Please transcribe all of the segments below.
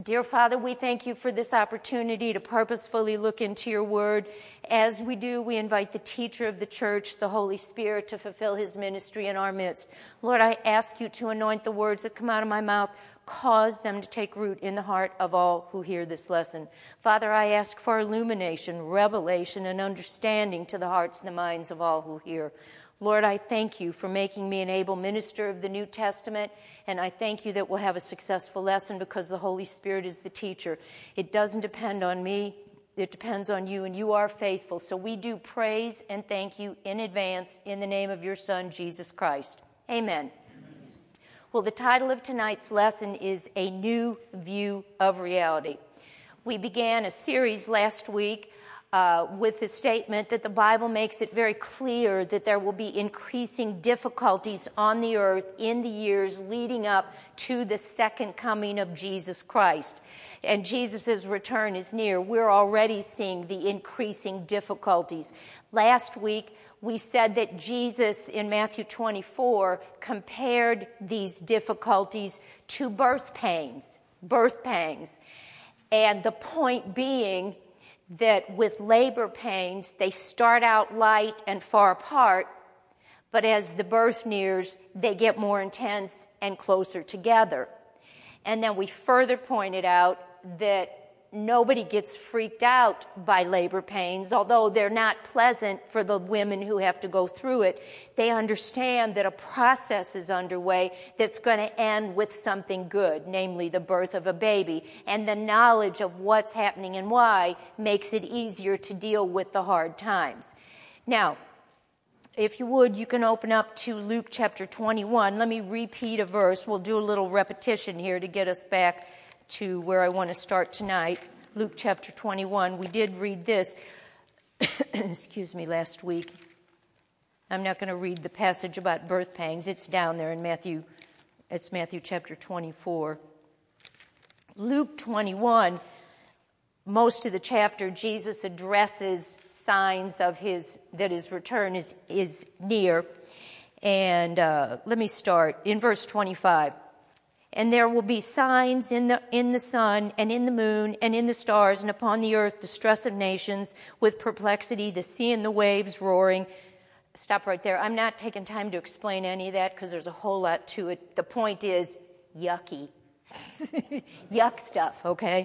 Dear Father, we thank you for this opportunity to purposefully look into your word. As we do, we invite the teacher of the church, the Holy Spirit, to fulfill his ministry in our midst. Lord, I ask you to anoint the words that come out of my mouth, cause them to take root in the heart of all who hear this lesson. Father, I ask for illumination, revelation, and understanding to the hearts and the minds of all who hear. Lord, I thank you for making me an able minister of the New Testament, and I thank you that we'll have a successful lesson because the Holy Spirit is the teacher. It doesn't depend on me. It depends on you, and you are faithful. So we do praise and thank you in advance in the name of your Son, Jesus Christ. Amen. Well, the title of tonight's lesson is A New View of Reality. We began a series last week with the statement that the Bible makes it very clear that there will be increasing difficulties on the earth in the years leading up to the second coming of Jesus Christ. And Jesus' return is near. We're already seeing the increasing difficulties. Last week, we said that Jesus in Matthew 24 compared these difficulties to birth pangs. And the point being that with labor pains, they start out light and far apart, but as the birth nears, they get more intense and closer together. And then we further pointed out that nobody gets freaked out by labor pains, although they're not pleasant for the women who have to go through it. They understand that a process is underway that's going to end with something good, namely the birth of a baby. And the knowledge of what's happening and why makes it easier to deal with the hard times. Now, if you would, you can open up to Luke chapter 21. Let me repeat a verse. We'll do a little repetition here to get us back to where I want to start tonight. Luke chapter 21. We did read this, last week. I'm not going to read the passage about birth pangs. It's down there in Matthew. It's Matthew chapter 24. Luke 21, most of the chapter, Jesus addresses signs of that his return is near. And let me start in verse 25. And there will be signs in the sun and in the moon and in the stars and upon the earth distress of nations with perplexity, the sea and the waves roaring. Stop right there. I'm not taking time to explain any of that because there's a whole lot to it. The point is yucky. Yuck stuff, okay?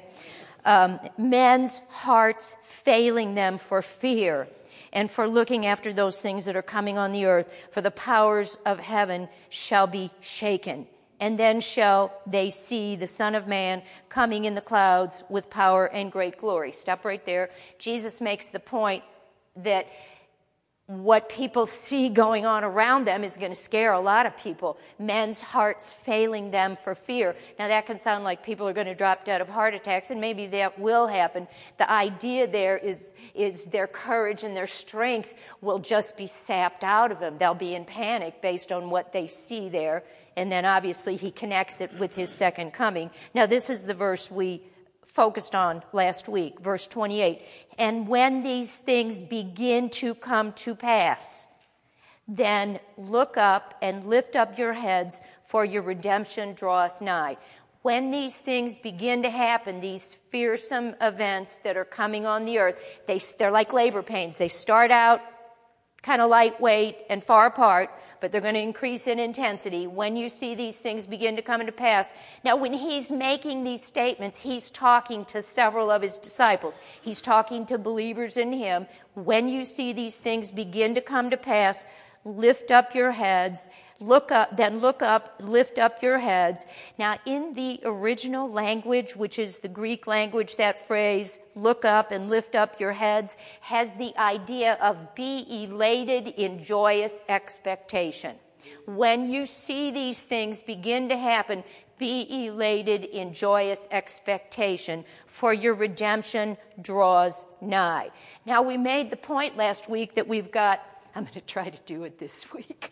Men's hearts failing them for fear and for looking after those things that are coming on the earth, for the powers of heaven shall be shaken. And then shall they see the Son of Man coming in the clouds with power and great glory. Stop right there. Jesus makes the point that what people see going on around them is going to scare a lot of people. Men's hearts failing them for fear. Now that can sound like people are going to drop dead of heart attacks, and maybe that will happen. The idea there is their courage and their strength will just be sapped out of them. They'll be in panic based on what they see there. And then obviously he connects it with his second coming. Now this is the verse we focused on last week, verse 28. And when these things begin to come to pass, then look up and lift up your heads, for your redemption draweth nigh. When these things begin to happen, these fearsome events that are coming on the earth, they're like labor pains. They start out kind of lightweight and far apart, but they're going to increase in intensity when you see these things begin to come into pass. Now, when he's making these statements, he's talking to several of his disciples. He's talking to believers in him. When you see these things begin to come to pass, lift up your heads. Look up, lift up your heads. Now, in the original language, which is the Greek language, that phrase, look up and lift up your heads, has the idea of be elated in joyous expectation. When you see these things begin to happen, be elated in joyous expectation, for your redemption draws nigh. Now, we made the point last week that I'm going to try to do it this week.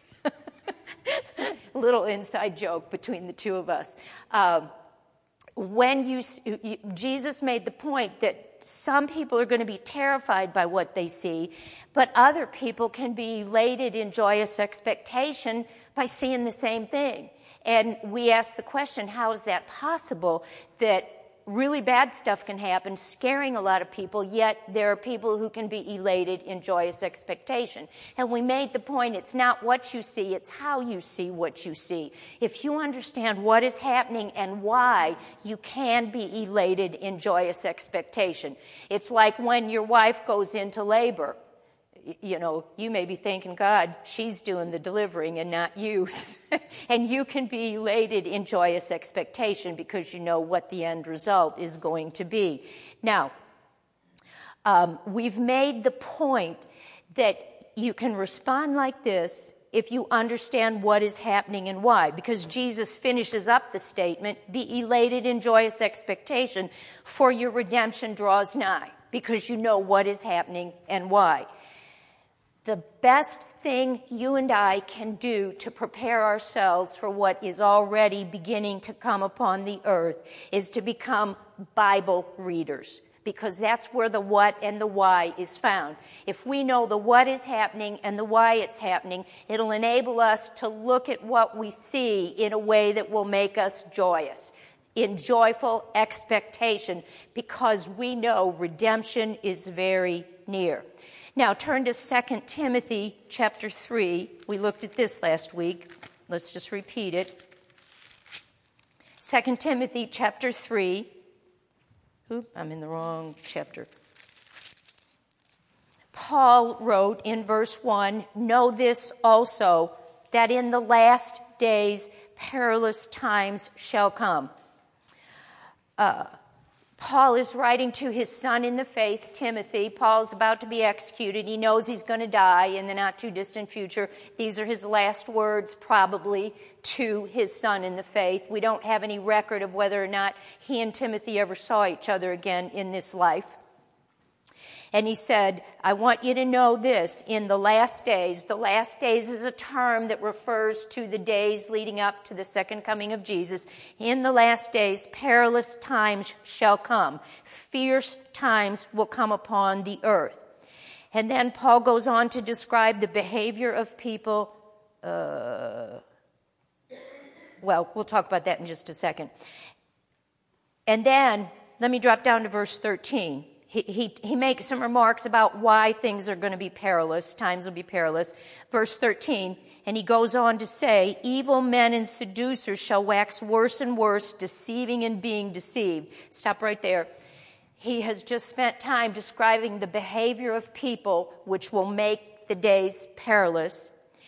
A little inside joke between the two of us. Jesus made the point that some people are going to be terrified by what they see, but other people can be elated in joyous expectation by seeing the same thing. And we ask the question, how is that possible that really bad stuff can happen, scaring a lot of people, yet there are people who can be elated in joyous expectation. And we made the point, it's not what you see, it's how you see what you see. If you understand what is happening and why, you can be elated in joyous expectation. It's like when your wife goes into labor. You know, you may be thanking God she's doing the delivering and not you. And you can be elated in joyous expectation because you know what the end result is going to be. Now, we've made the point that you can respond like this if you understand what is happening and why. Because Jesus finishes up the statement, be elated in joyous expectation, for your redemption draws nigh. Because you know what is happening and why. The best thing you and I can do to prepare ourselves for what is already beginning to come upon the earth is to become Bible readers, because that's where the what and the why is found. If we know the what is happening and the why it's happening, it'll enable us to look at what we see in a way that will make us joyous, in joyful expectation, because we know redemption is very near. Now, turn to 2 Timothy chapter 3. We looked at this last week. Let's just repeat it. 2 Timothy chapter 3. I'm in the wrong chapter. Paul wrote in verse 1, know this also, that in the last days perilous times shall come. Paul is writing to his son in the faith, Timothy. Paul's about to be executed. He knows he's going to die in the not too distant future. These are his last words, probably, to his son in the faith. We don't have any record of whether or not he and Timothy ever saw each other again in this life. And he said, I want you to know this, in the last days is a term that refers to the days leading up to the second coming of Jesus. In the last days, perilous times shall come. Fierce times will come upon the earth. And then Paul goes on to describe the behavior of people. Well, we'll talk about that in just a second. And then, let me drop down to verse 13. He makes some remarks about why things are going to be perilous, times will be perilous. Verse 13, and he goes on to say, evil men and seducers shall wax worse and worse, deceiving and being deceived. Stop right there. He has just spent time describing the behavior of people which will make the days perilous.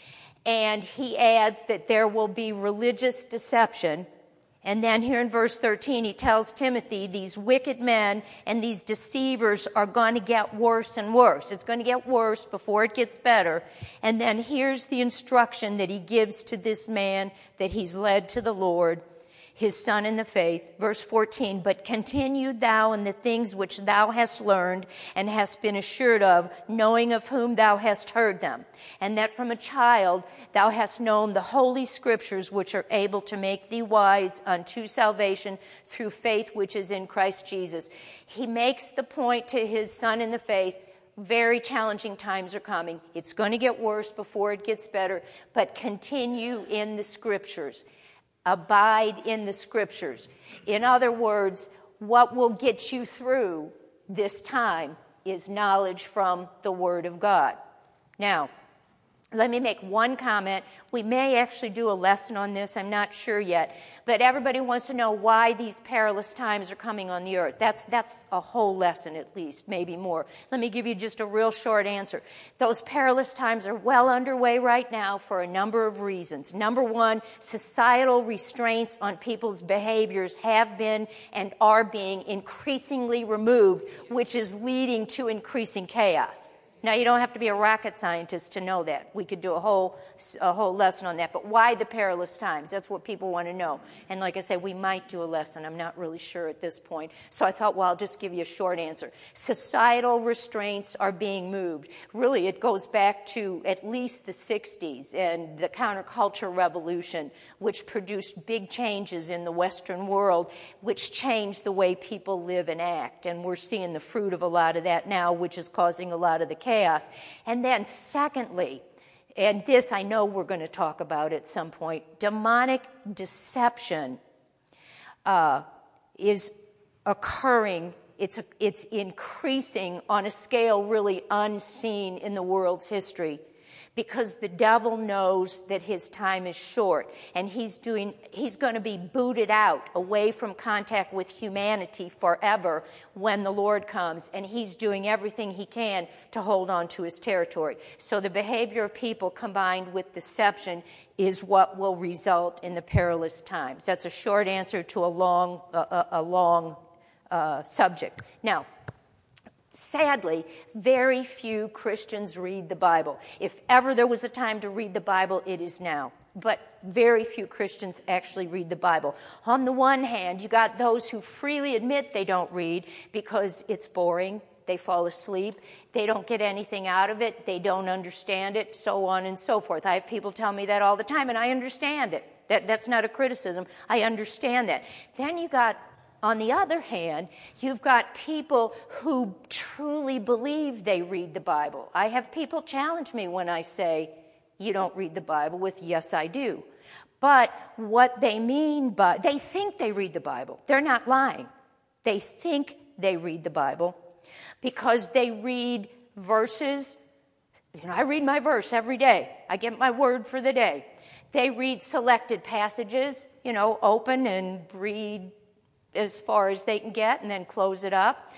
And he adds that there will be religious deception. And then here in verse 13, he tells Timothy, these wicked men and these deceivers are going to get worse and worse. It's going to get worse before it gets better. And then here's the instruction that he gives to this man that he's led to the Lord, his son in the faith. Verse 14, but continue thou in the things which thou hast learned and hast been assured of, knowing of whom thou hast heard them, and that from a child thou hast known the holy scriptures, which are able to make thee wise unto salvation through faith which is in Christ Jesus. He makes the point to his son in the faith, very challenging times are coming. It's going to get worse before it gets better, but continue in the scriptures. Abide in the scriptures. In other words, what will get you through this time is knowledge from the Word of God. Now, let me make one comment. We may actually do a lesson on this. I'm not sure yet. But everybody wants to know why these perilous times are coming on the earth. That's a whole lesson at least, maybe more. Let me give you just a real short answer. Those perilous times are well underway right now for a number of reasons. Number one, societal restraints on people's behaviors have been and are being increasingly removed, which is leading to increasing chaos. Now, you don't have to be a rocket scientist to know that. We could do a whole lesson on that. But why the perilous times? That's what people want to know. And like I said, we might do a lesson. I'm not really sure at this point. So I thought, well, I'll just give you a short answer. Societal restraints are being moved. Really, it goes back to at least the 60s and the counterculture revolution, which produced big changes in the Western world, which changed the way people live and act. And we're seeing the fruit of a lot of that now, which is causing a lot of the chaos. And then secondly, and this I know we're going to talk about at some point, demonic deception is occurring. It's increasing on a scale really unseen in the world's history, because the devil knows that his time is short, and he's going to be booted out, away from contact with humanity forever when the Lord comes, and he's doing everything he can to hold on to his territory. So the behavior of people combined with deception is what will result in the perilous times. That's a short answer to a long subject. Now, sadly, very few Christians read the Bible. If ever there was a time to read the Bible, it is now. But very few Christians actually read the Bible. On the one hand, you got those who freely admit they don't read because it's boring, they fall asleep, they don't get anything out of it, they don't understand it, so on and so forth. I have people tell me that all the time, and I understand it. That's not a criticism. I understand that. Then you got, on the other hand, you've got people who truly believe they read the Bible. I have people challenge me when I say, you don't read the Bible, with yes, I do. But what they mean by, they think they read the Bible. They're not lying. They think they read the Bible because they read verses. I read my verse every day. I get my word for the day. They read selected passages, open and read as far as they can get and then close it up.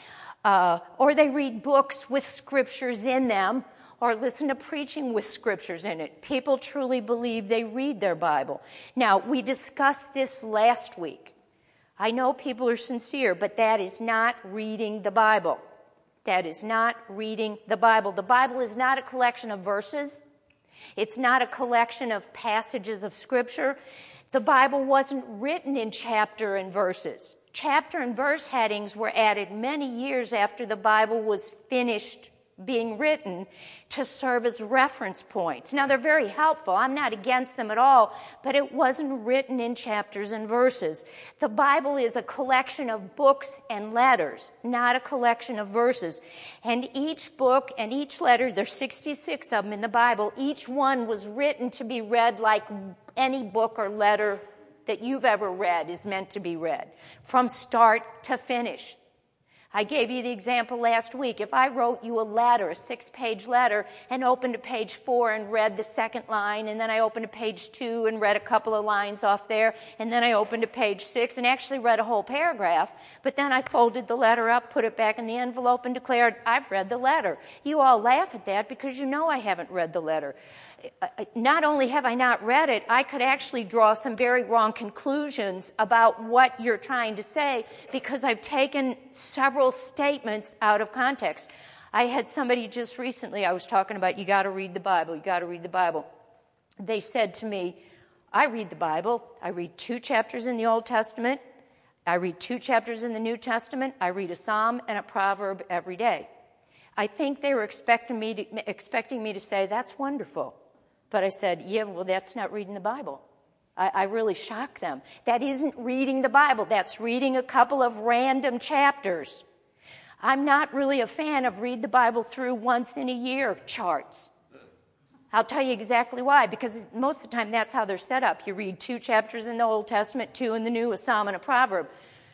Or they read books with scriptures in them, or listen to preaching with scriptures in it. People truly believe they read their Bible. Now, we discussed this last week. I know people are sincere, but that is not reading the Bible. That is not reading the Bible. The Bible is not a collection of verses. It's not a collection of passages of Scripture. The Bible wasn't written in chapter and verses. Chapter and verse headings were added many years after the Bible was finished being written to serve as reference points. Now, they're very helpful. I'm not against them at all, but it wasn't written in chapters and verses. The Bible is a collection of books and letters, not a collection of verses. And each book and each letter, there's 66 of them in the Bible, each one was written to be read like any book or letter that you've ever read is meant to be read, from start to finish. I gave you the example last week. If I wrote you a letter, a 6-page letter, and opened to page 4 and read the second line, and then I opened to page 2 and read a couple of lines off there, and then I opened to page 6 and actually read a whole paragraph, but then I folded the letter up, put it back in the envelope, and declared, I've read the letter. You all laugh at that because you know I haven't read the letter. Not only have I not read it, I could actually draw some very wrong conclusions about what you're trying to say because I've taken several statements out of context. I had somebody just recently, I was talking about, you got to read the Bible, you got to read the Bible. They said to me, I read the Bible. I read 2 chapters in the Old Testament. I read 2 chapters in the New Testament. I read a psalm and a proverb every day. I think they were expecting me to say, that's wonderful. But I said, yeah, well, that's not reading the Bible. I really shocked them. That isn't reading the Bible. That's reading a couple of random chapters. I'm not really a fan of read the Bible through once in a year charts. I'll tell you exactly why, because most of the time that's how they're set up. You read 2 chapters in the Old Testament, 2 in the New, a psalm and a proverb.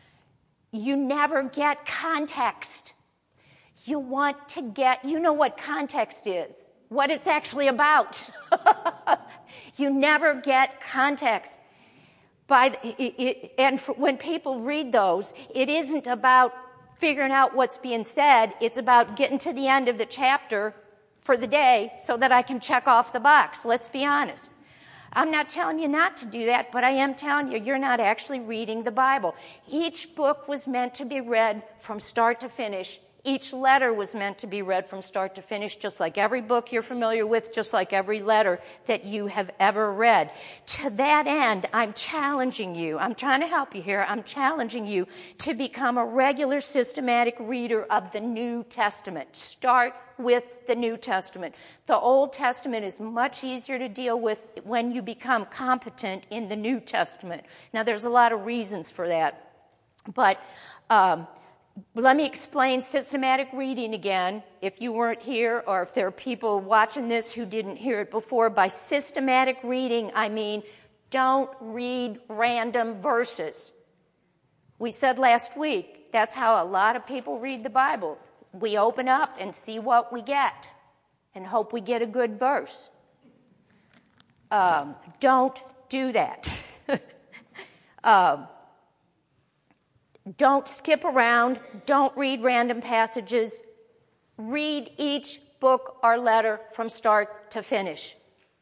You never get context. You want to get, you know what context is, what it's actually about. You never get context. When people read those, it isn't about figuring out what's being said. It's about getting to the end of the chapter for the day so that I can check off the box. Let's be honest. I'm not telling you not to do that, but I am telling you you're not actually reading the Bible. Each book was meant to be read from start to finish. Each letter was meant to be read from start to finish, just like every book you're familiar with, just like every letter that you have ever read. To that end, I'm challenging you. I'm trying to help you here. I'm challenging you to become a regular, systematic reader of the New Testament. Start with the New Testament. The Old Testament is much easier to deal with when you become competent in the New Testament. Now, there's a lot of reasons for that, but let me explain systematic reading again, if you weren't here or if there are people watching this who didn't hear it before. By systematic reading, I mean don't read random verses. We said last week That's how a lot of people read the Bible. We open up and see what we get and hope we get a good verse. Don't do that. Don't skip around. Don't read random passages. Read each book or letter from start to finish.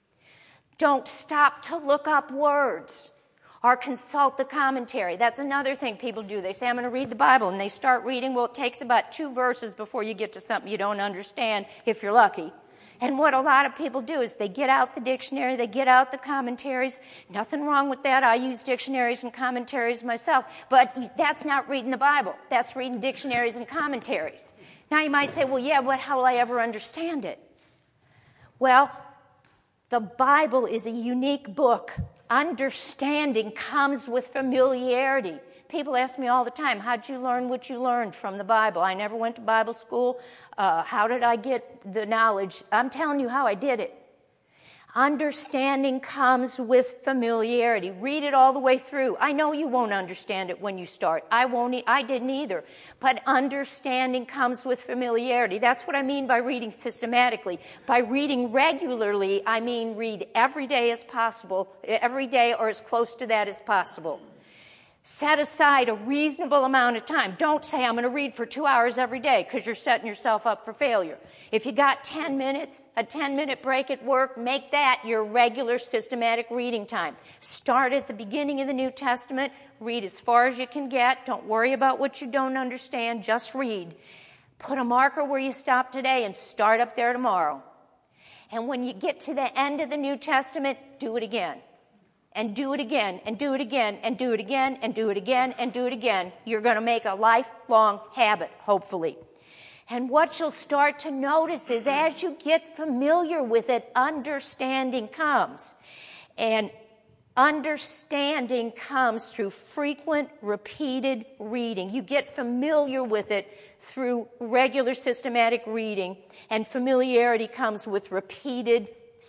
Don't stop to look up words or consult the commentary. That's another thing people do. They say, I'm going to read the Bible, and they start reading. Well, it takes about 2 verses before you get to something you don't understand, if you're lucky. And what a lot of people do is they get out the dictionary, they get out the commentaries. Nothing wrong with that. I use dictionaries and commentaries myself. But that's not reading the Bible. That's reading dictionaries and commentaries. Now you might say, well, yeah, but how will I ever understand it? Well, the Bible is a unique book. Understanding comes with familiarity. People ask me all the time, how'd you learn what you learned from the Bible? I never went to Bible school. How did I get the knowledge? I'm telling you how I did it. Understanding comes with familiarity. Read it all the way through. I know you won't understand it when you start. I didn't either. But understanding comes with familiarity. That's what I mean by reading systematically. By reading regularly, I mean read every day as possible, every day or as close to that as possible. Set aside a reasonable amount of time. Don't say, I'm going to read for 2 hours every day, because you're setting yourself up for failure. If you got 10 minutes, a 10-minute break at work, make that your regular systematic reading time. Start at the beginning of the New Testament. Read as far as you can get. Don't worry about what you don't understand. Just read. Put a marker where you stop today and start up there tomorrow. And when you get to the end of the New Testament, do it again. And do it again, and do it again, and do it again, and do it again, and do it again. You're going to make a lifelong habit, hopefully. And what you'll start to notice is as you get familiar with it, understanding comes. And understanding comes through frequent, repeated reading. You get familiar with it through regular systematic reading, and familiarity comes with repeated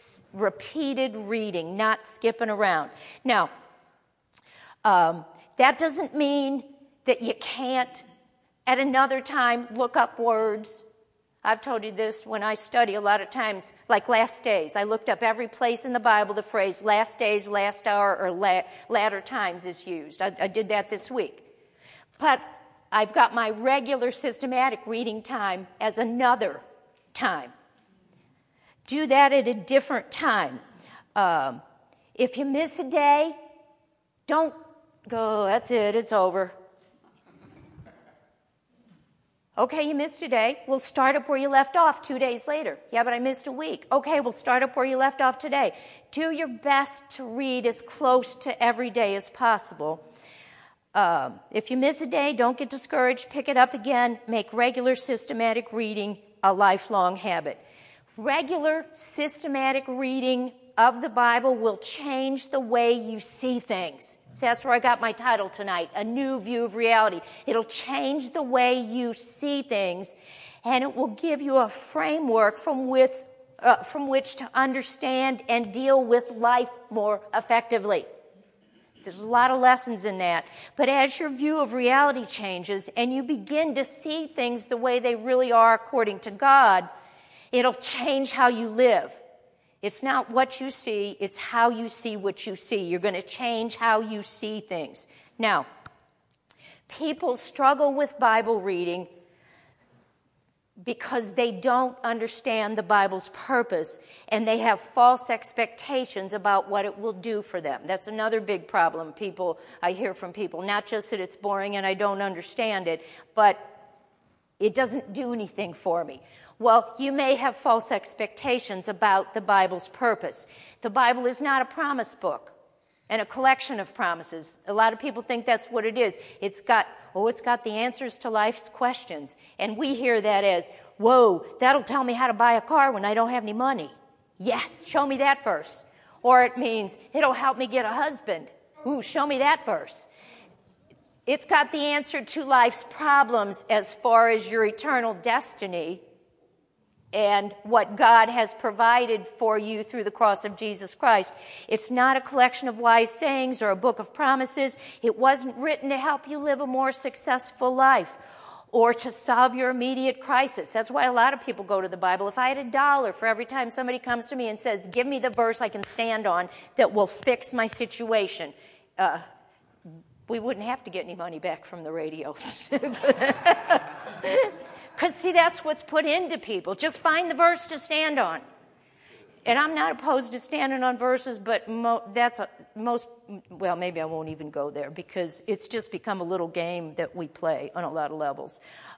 reading, not skipping around. Now, that doesn't mean that you can't, at another time, look up words. I've told you this when I study a lot of times, like last days. I looked up every place in the Bible the phrase last days, last hour, or latter times is used. I did that this week. But I've got my regular systematic reading time as another time. Do that at a different time. If you miss a day, don't go, that's it, it's over. Okay, you missed a day. We'll start up where you left off 2 days later. Yeah, but I missed a week. Okay, we'll start up where you left off today. Do your best to read as close to every day as possible. If you miss a day, don't get discouraged. Pick it up again. Make regular systematic reading a lifelong habit. Regular systematic reading of the Bible will change the way you see things. So that's where I got my title tonight, A New View of Reality. It'll change the way you see things, and it will give you a framework from which to understand and deal with life more effectively. There's a lot of lessons in that. But as your view of reality changes and you begin to see things the way they really are according to God, it'll change how you live. It's not what you see, it's how you see what you see. You're going to change how you see things. Now, people struggle with Bible reading because they don't understand the Bible's purpose, and they have false expectations about what it will do for them. That's another big problem I hear from people. Not just that it's boring and I don't understand it, but it doesn't do anything for me. Well, you may have false expectations about the Bible's purpose. The Bible is not a promise book and a collection of promises. A lot of people think that's what it is. It's got the answers to life's questions. And we hear that as, whoa, that'll tell me how to buy a car when I don't have any money. Yes, show me that verse. Or it means, it'll help me get a husband. Ooh, show me that verse. It's got the answer to life's problems as far as your eternal destiny. and what God has provided for you through the cross of Jesus Christ. It's not a collection of wise sayings or a book of promises. It wasn't written to help you live a more successful life or to solve your immediate crisis. That's why a lot of people go to the Bible. If I had $1 for every time somebody comes to me and says, give me the verse I can stand on that will fix my situation, we wouldn't have to get any money back from the radio. Because, see, that's what's put into people. Just find the verse to stand on. And I'm not opposed to standing on verses, but well, maybe I won't even go there because it's just become a little game that we play on a lot of levels.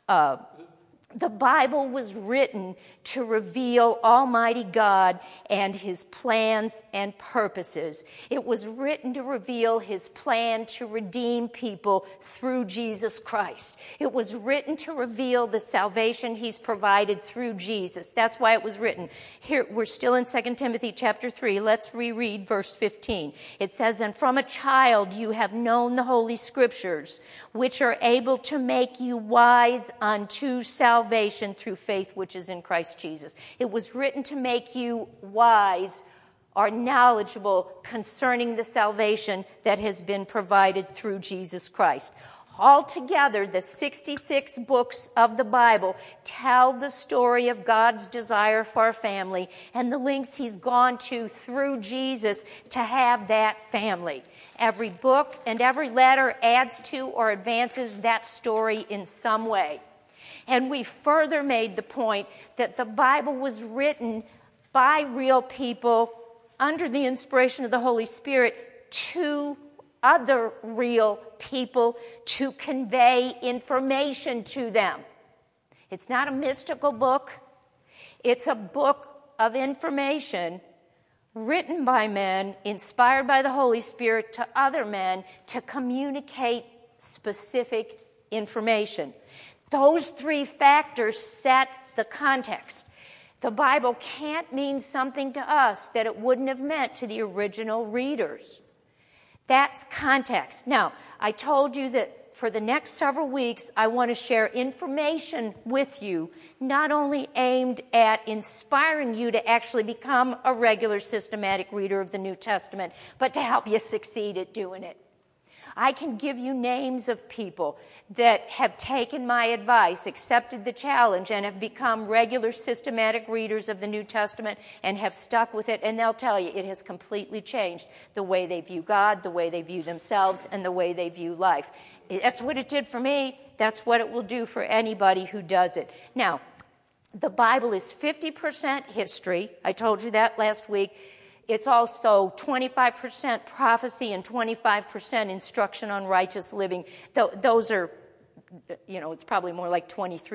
The Bible was written to reveal Almighty God and His plans and purposes. It was written to reveal His plan to redeem people through Jesus Christ. It was written to reveal the salvation He's provided through Jesus. That's why it was written. Here, we're still in 2 Timothy chapter 3. Let's reread verse 15. It says, and from a child you have known the Holy Scriptures, which are able to make you wise unto salvation through faith which is in Christ Jesus. It was written to make you wise or knowledgeable concerning the salvation that has been provided through Jesus Christ. Altogether, the 66 books of the Bible tell the story of God's desire for a family and the lengths He's gone to through Jesus to have that family. Every book and every letter adds to or advances that story in some way. And we further made the point that the Bible was written by real people under the inspiration of the Holy Spirit to other real people to convey information to them. It's not a mystical book. It's a book of information written by men, inspired by the Holy Spirit to other men to communicate specific information. Those three factors set the context. The Bible can't mean something to us that it wouldn't have meant to the original readers. That's context. Now, I told you that for the next several weeks, I want to share information with you, not only aimed at inspiring you to actually become a regular systematic reader of the New Testament, but to help you succeed at doing it. I can give you names of people that have taken my advice, accepted the challenge, and have become regular systematic readers of the New Testament and have stuck with it, and they'll tell you it has completely changed the way they view God, the way they view themselves, and the way they view life. That's what it did for me. That's what it will do for anybody who does it. Now, the Bible is 50% history. I told you that last week. It's also 25% prophecy and 25% instruction on righteous living. Those are, it's probably more like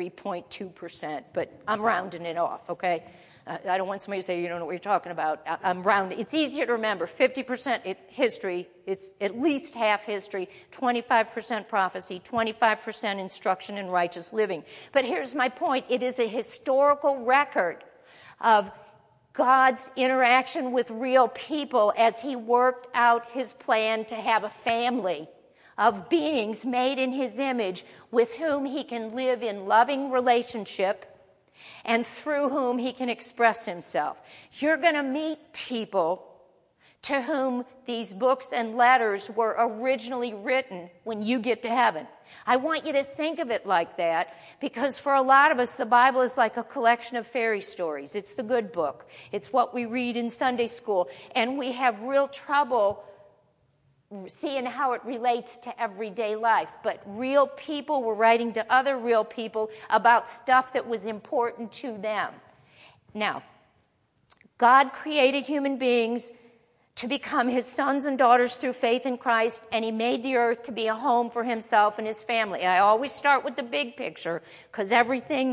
23.2%, but I'm rounding it off, okay? I don't want somebody to say, you don't know what you're talking about. I'm rounding. It's easier to remember. 50% history. It's at least half history. 25% prophecy. 25% instruction in righteous living. But here's my point. It is a historical record of God's interaction with real people as He worked out His plan to have a family of beings made in His image with whom He can live in loving relationship and through whom He can express Himself. You're going to meet people to whom these books and letters were originally written when you get to heaven. I want you to think of it like that because for a lot of us, the Bible is like a collection of fairy stories. It's the good book. It's what we read in Sunday school. And we have real trouble seeing how it relates to everyday life. But real people were writing to other real people about stuff that was important to them. Now, God created human beings to become His sons and daughters through faith in Christ, and He made the earth to be a home for Himself and His family. I always start with the big picture because everything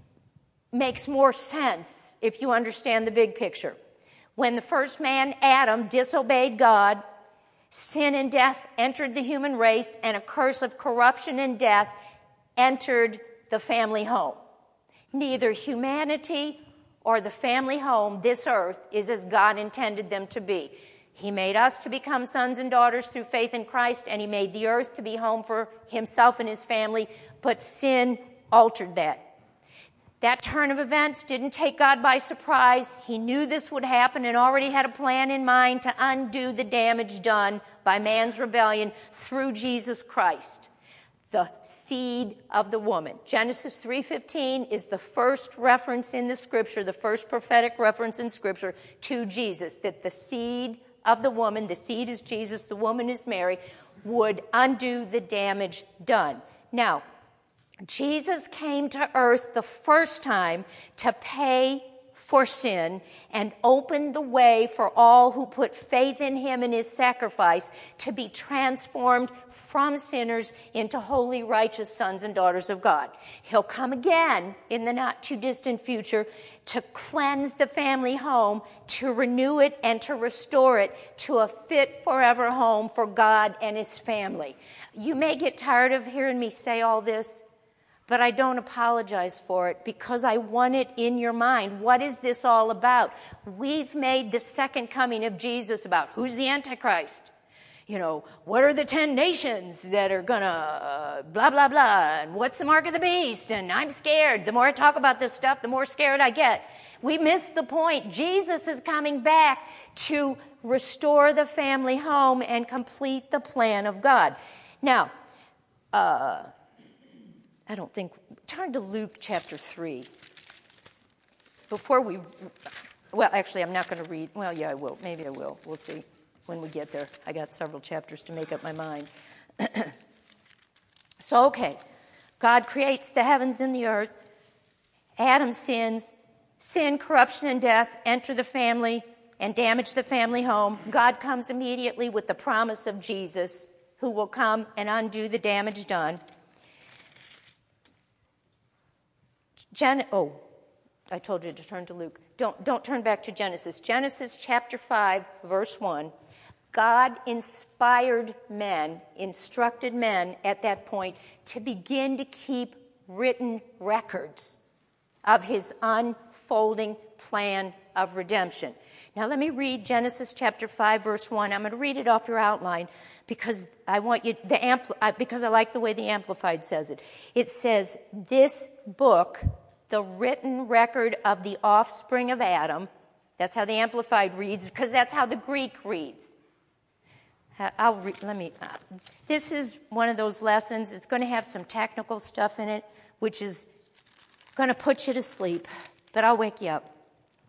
makes more sense if you understand the big picture. When the first man, Adam, disobeyed God, sin and death entered the human race, and a curse of corruption and death entered the family home. Neither humanity or the family home, this earth, is as God intended them to be. He made us to become sons and daughters through faith in Christ, and He made the earth to be home for Himself and His family, but sin altered that. That turn of events didn't take God by surprise. He knew this would happen and already had a plan in mind to undo the damage done by man's rebellion through Jesus Christ, the seed of the woman. Genesis 3:15 is the first reference in the Scripture, the first prophetic reference in Scripture to Jesus, that the seed of the woman, the seed is Jesus, the woman is Mary, would undo the damage done. Now, Jesus came to earth the first time to pay for sin and open the way for all who put faith in him and his sacrifice to be transformed from sinners into holy, righteous sons and daughters of God. He'll come again in the not too distant future to cleanse the family home, to renew it and to restore it to a fit forever home for God and his family. You may get tired of hearing me say all this, but I don't apologize for it because I want it in your mind. What is this all about? We've made the second coming of Jesus about who's the Antichrist. You know, what are the 10 nations that are gonna blah, blah, blah, and what's the mark of the beast, and I'm scared. The more I talk about this stuff, the more scared I get. We miss the point. Jesus is coming back to restore the family home and complete the plan of God. Now, turn to Luke chapter 3. Actually, I'm not going to read. Well, yeah, I will. Maybe I will. We'll see when we get there. I got several chapters to make up my mind. So, okay. God creates the heavens and the earth. Adam sins. Sin, corruption, and death enter the family and damage the family home. God comes immediately with the promise of Jesus, who will come and undo the damage done. I told you to turn to Luke. Don't turn back to Genesis. Genesis chapter 5, verse 1. God inspired men, instructed men at that point to begin to keep written records of his unfolding plan of redemption. Now let me read Genesis chapter 5, verse 1. I'm going to read it off your outline because I want you because I like the way the Amplified says it. It says, "This book, the written record of the offspring of Adam," that's how the Amplified reads, because that's how the Greek reads. This is one of those lessons. It's going to have some technical stuff in it, which is going to put you to sleep, but I'll wake you up.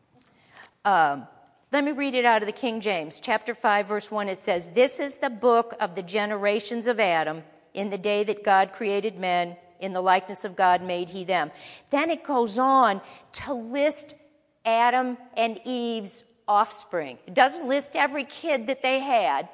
Let me read it out of the King James. Chapter 5, verse 1, it says, "This is the book of the generations of Adam. In the day that God created men, in the likeness of God made he them." Then it goes on to list Adam and Eve's offspring. It doesn't list every kid that they had.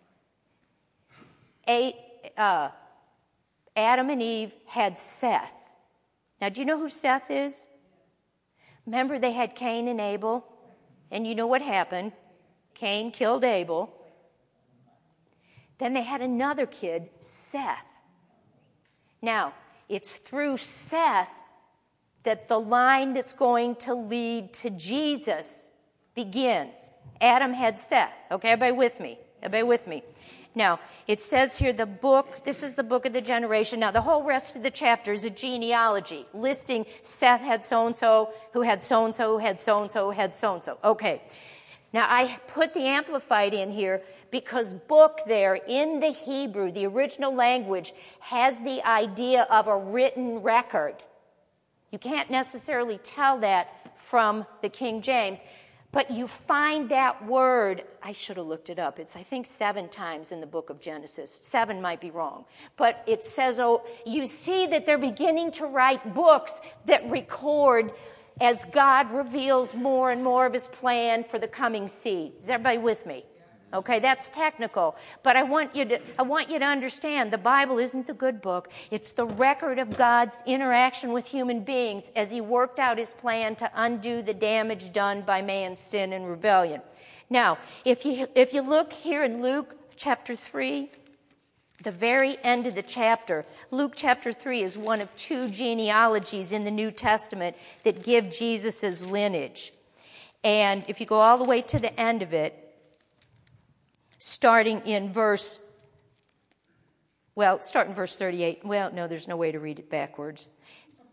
Adam and Eve had Seth. Now, do you know who Seth is? Remember, they had Cain and Abel, and you know what happened. Cain killed Abel. Then they had another kid, Seth. Now, it's through Seth that the line that's going to lead to Jesus begins. Adam had Seth. Okay, everybody with me? Everybody with me? Now, it says here this is the book of the generation. Now, the whole rest of the chapter is a genealogy, listing Seth had so-and-so, who had so-and-so, who had so-and-so, who had so-and-so. Okay. Now, I put the Amplified in here because book there in the Hebrew, the original language, has the idea of a written record. You can't necessarily tell that from the King James. But you find that word, I should have looked it up. It's, I think, 7 times in the book of Genesis. 7 might be wrong. But it says, you see that they're beginning to write books that record as God reveals more and more of his plan for the coming seed. Is everybody with me? Okay, that's technical, but I want you to understand the Bible isn't the good book. It's the record of God's interaction with human beings as he worked out his plan to undo the damage done by man's sin and rebellion. Now, if you look here in Luke chapter 3, the very end of the chapter, Luke chapter 3 is one of 2 genealogies in the New Testament that give Jesus' lineage. And if you go all the way to the end of it, start in verse 38. Well, no, there's no way to read it backwards.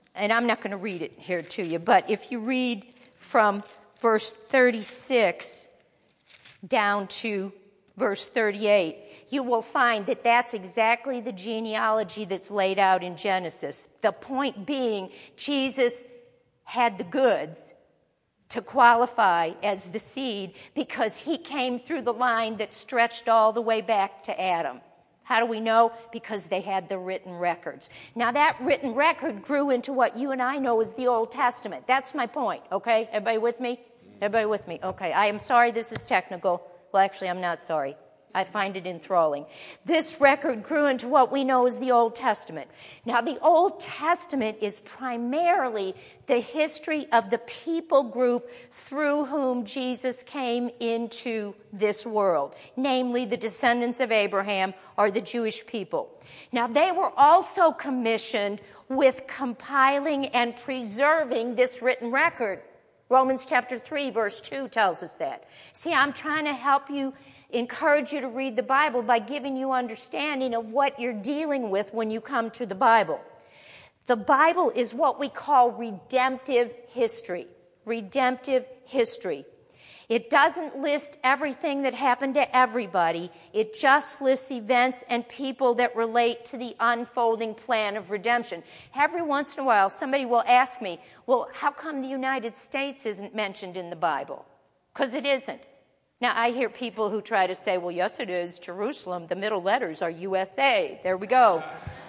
and I'm not going to read it here to you, but if you read from verse 36 down to verse 38, you will find that that's exactly the genealogy that's laid out in Genesis. The point being, Jesus had the goods to qualify as the seed because he came through the line that stretched all the way back to Adam. How do we know? Because they had the written records. Now that written record grew into what you and I know as the Old Testament. That's my point, okay? Everybody with me? Everybody with me? Okay, I am sorry this is technical. Well, actually, I'm not sorry. I find it enthralling. This record grew into what we know as the Old Testament. Now, the Old Testament is primarily the history of the people group through whom Jesus came into this world, namely the descendants of Abraham or the Jewish people. Now, they were also commissioned with compiling and preserving this written record. Romans chapter 3, verse 2 tells us that. See, I'm trying to help you, encourage you to read the Bible by giving you understanding of what you're dealing with when you come to the Bible. The Bible is what we call redemptive history. Redemptive history. It doesn't list everything that happened to everybody. It just lists events and people that relate to the unfolding plan of redemption. Every once in a while, somebody will ask me, well, how come the United States isn't mentioned in the Bible? Because it isn't. Now, I hear people who try to say, well, yes, it is. Jerusalem, the middle letters are USA. There we go.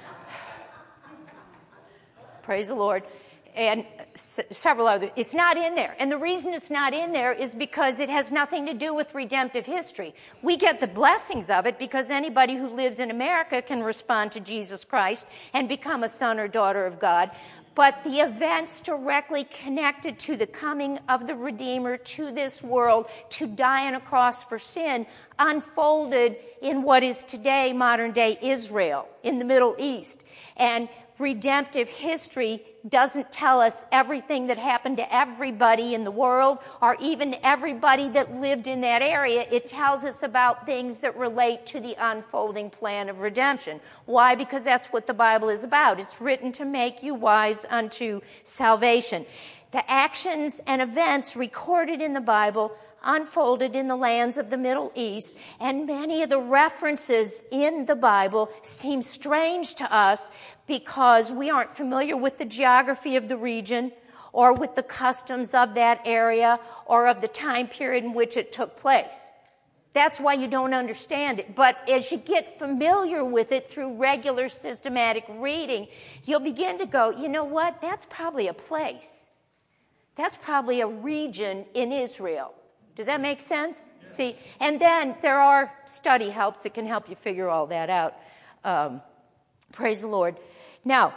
Praise the Lord. And several others. It's not in there. And the reason it's not in there is because it has nothing to do with redemptive history. We get the blessings of it because anybody who lives in America can respond to Jesus Christ and become a son or daughter of God. But the events directly connected to the coming of the Redeemer to this world to die on a cross for sin unfolded in what is today modern-day Israel, in the Middle East. And redemptive history doesn't tell us everything that happened to everybody in the world or even everybody that lived in that area. It tells us about things that relate to the unfolding plan of redemption. Why? Because that's what the Bible is about. It's written to make you wise unto salvation. The actions and events recorded in the Bible unfolded in the lands of the Middle East, and many of the references in the Bible seem strange to us because we aren't familiar with the geography of the region or with the customs of that area or of the time period in which it took place. That's why you don't understand it. But as you get familiar with it through regular systematic reading, you'll begin to go, you know what? That's probably a place. That's probably a region in Israel. Does that make sense? Yeah. See, and then there are study helps that can help you figure all that out. Praise the Lord. Now,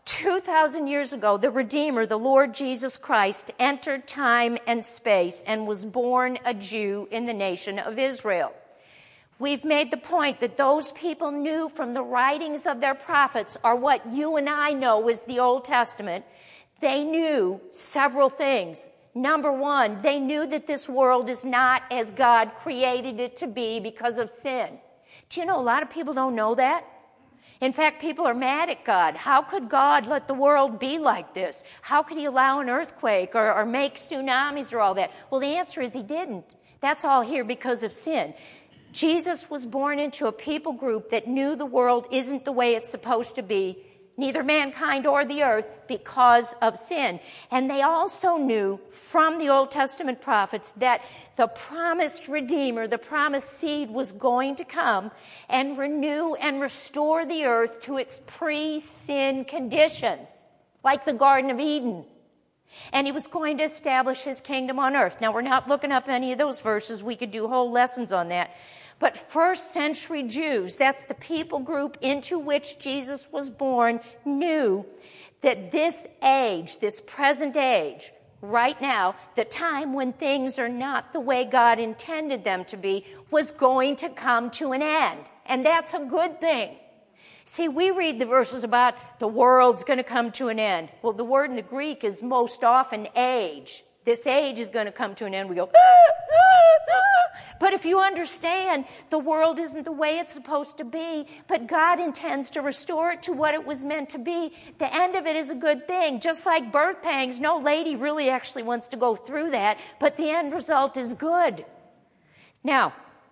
2,000 years ago, the Redeemer, the Lord Jesus Christ, entered time and space and was born a Jew in the nation of Israel. We've made the point that those people knew from the writings of their prophets, or what you and I know as the Old Testament. They knew several things. Number one, they knew that this world is not as God created it to be because of sin. Do you know a lot of people don't know that? In fact, people are mad at God. How could God let the world be like this? How could he allow an earthquake or make tsunamis or all that? Well, the answer is he didn't. That's all here because of sin. Jesus was born into a people group that knew the world isn't the way it's supposed to be, neither mankind or the earth, because of sin. And they also knew from the Old Testament prophets that the promised Redeemer, the promised seed, was going to come and renew and restore the earth to its pre-sin conditions, like the Garden of Eden. And he was going to establish his kingdom on earth. Now, we're not looking up any of those verses. We could do whole lessons on that. But first century Jews, that's the people group into which Jesus was born, knew that this age, this present age, right now, the time when things are not the way God intended them to be, was going to come to an end. And that's a good thing. See, we read the verses about the world's going to come to an end. Well, the word in the Greek is most often age. This age is going to come to an end. We go, ah, ah, ah. But if you understand, the world isn't the way it's supposed to be, but God intends to restore it to what it was meant to be. The end of it is a good thing. Just like birth pangs, no lady really actually wants to go through that, but the end result is good. Now,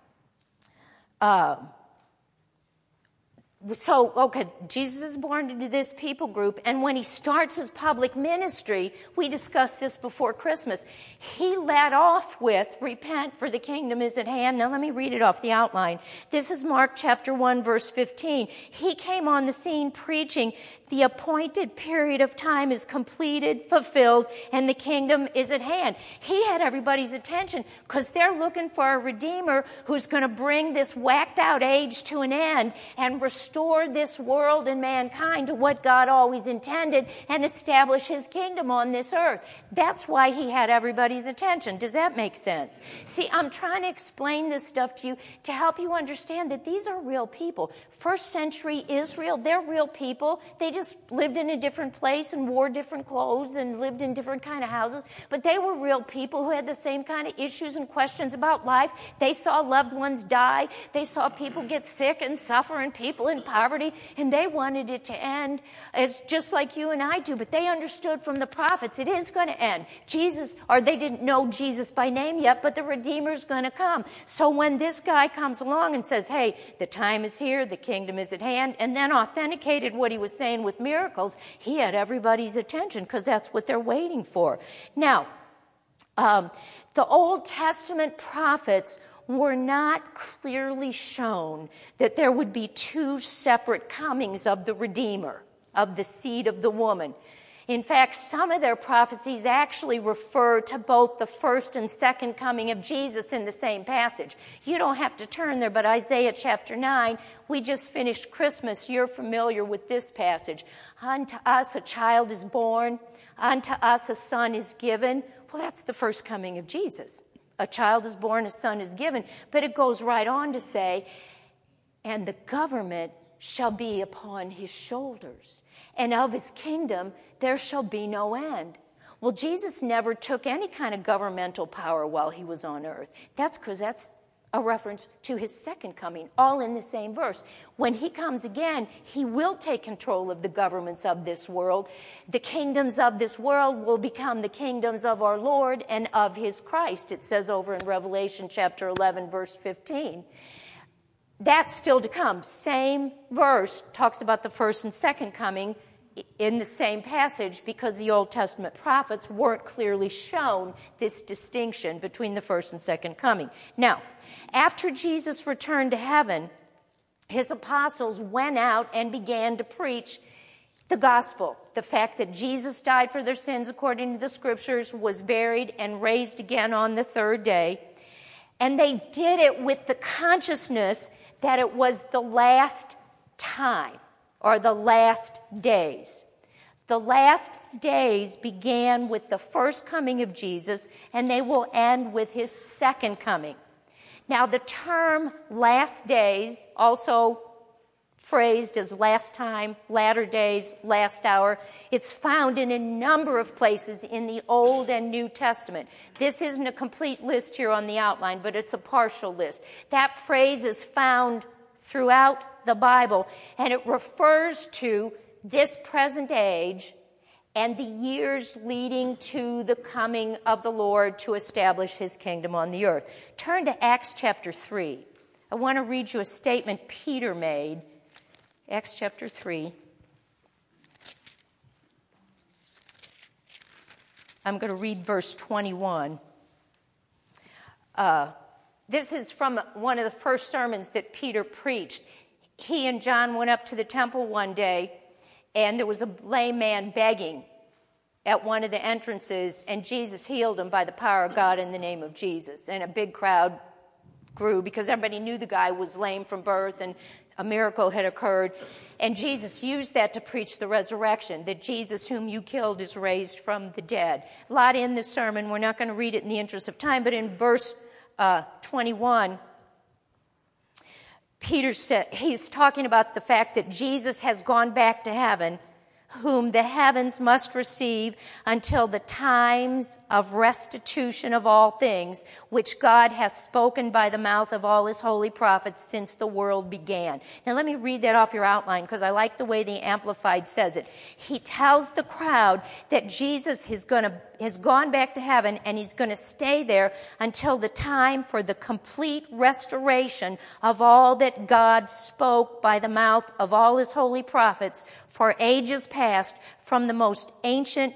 Jesus is born into this people group, and when he starts his public ministry, we discussed this before Christmas, he led off with, repent for the kingdom is at hand. Now let me read it off the outline. This is Mark chapter 1, verse 15. He came on the scene preaching, the appointed period of time is completed, fulfilled, and the kingdom is at hand. He had everybody's attention because they're looking for a redeemer who's going to bring this whacked out age to an end and restore this world and mankind to what God always intended and establish his kingdom on this earth. That's why he had everybody's attention. Does that make sense? See, I'm trying to explain this stuff to you to help you understand that these are real people. First century Israel, they're real people. They just lived in a different place and wore different clothes and lived in different kind of houses, but they were real people who had the same kind of issues and questions about life. They saw loved ones die. They saw people get sick and suffer and people in poverty, and they wanted it to end as just like you and I do, but they understood from the prophets it is going to end. Jesus, or they didn't know Jesus by name yet, but the Redeemer's going to come. So when this guy comes along and says, hey, the time is here, the kingdom is at hand, and then authenticated what he was saying with miracles, he had everybody's attention because that's what they're waiting for. Now, the Old Testament prophets were not clearly shown that there would be two separate comings of the Redeemer, of the seed of the woman. In fact, some of their prophecies actually refer to both the first and second coming of Jesus in the same passage. You don't have to turn there, but Isaiah chapter 9, we just finished Christmas. You're familiar with this passage. Unto us a child is born, unto us a son is given. Well, that's the first coming of Jesus. A child is born, a son is given. But it goes right on to say, and the government shall be upon his shoulders, and of his kingdom there shall be no end. Well, Jesus never took any kind of governmental power while he was on earth. That's because that's a reference to his second coming, all in the same verse. When he comes again, he will take control of the governments of this world. The kingdoms of this world will become the kingdoms of our Lord and of his Christ, it says over in Revelation chapter 11, verse 15. That's still to come. Same verse talks about the first and second coming in the same passage because the Old Testament prophets weren't clearly shown this distinction between the first and second coming. Now, after Jesus returned to heaven, his apostles went out and began to preach the gospel, the fact that Jesus died for their sins according to the scriptures, was buried and raised again on the third day. And they did it with the consciousness that it was the last time, or the last days. The last days began with the first coming of Jesus, and they will end with his second coming. Now, the term last days, also phrased as last time, latter days, last hour, it's found in a number of places in the Old and New Testament. This isn't a complete list here on the outline, but it's a partial list. That phrase is found throughout the Bible, and it refers to this present age and the years leading to the coming of the Lord to establish his kingdom on the earth. Turn to Acts chapter 3. I want to read you a statement Peter made. Acts chapter 3. I'm going to read verse 21. This is from one of the first sermons that Peter preached. He and John went up to the temple one day, and there was a lame man begging at one of the entrances, and Jesus healed him by the power of God in the name of Jesus. And a big crowd grew because everybody knew the guy was lame from birth and a miracle had occurred. And Jesus used that to preach the resurrection, that Jesus whom you killed is raised from the dead. A lot in this sermon. We're not going to read it in the interest of time, but in verse 21, Peter said, he's talking about the fact that Jesus has gone back to heaven, whom the heavens must receive until the times of restitution of all things, which God hath spoken by the mouth of all his holy prophets since the world began. Now let me read that off your outline, because I like the way the Amplified says it. He tells the crowd that Jesus has gone back to heaven, and he's going to stay there until the time for the complete restoration of all that God spoke by the mouth of all his holy prophets for ages past, from the most ancient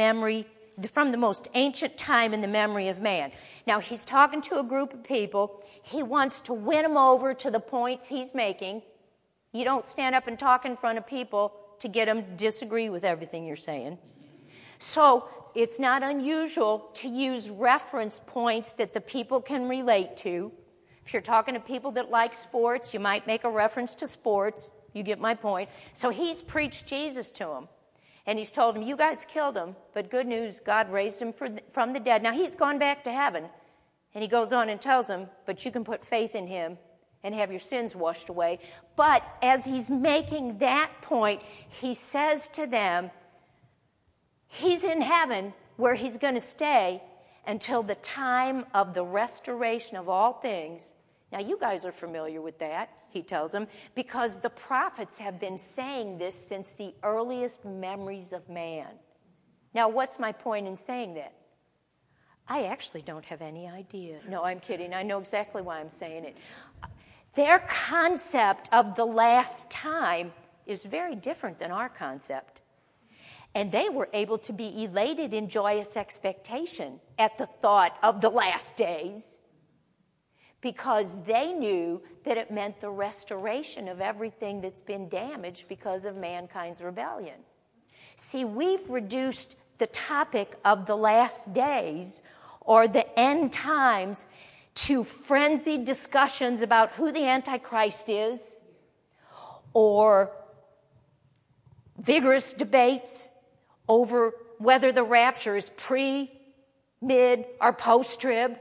time in the memory of man. Now, he's talking to a group of people. He wants to win them over to the points he's making. You don't stand up and talk in front of people to get them to disagree with everything you're saying. So it's not unusual to use reference points that the people can relate to. If you're talking to people that like sports, you might make a reference to sports. You get my point. So he's preached Jesus to them. And he's told them, you guys killed him, but good news, God raised him from the dead. Now he's gone back to heaven. And he goes on and tells them, but you can put faith in him and have your sins washed away. But as he's making that point, he says to them, he's in heaven where he's going to stay until the time of the restoration of all things. Now, you guys are familiar with that, he tells them, because the prophets have been saying this since the earliest memories of man. Now, what's my point in saying that? I actually don't have any idea. No, I'm kidding. I know exactly why I'm saying it. Their concept of the last time is very different than our concept. And they were able to be elated in joyous expectation at the thought of the last days, because they knew that it meant the restoration of everything that's been damaged because of mankind's rebellion. See, we've reduced the topic of the last days or the end times to frenzied discussions about who the Antichrist is, or vigorous debates over whether the rapture is pre, mid, or post-trib.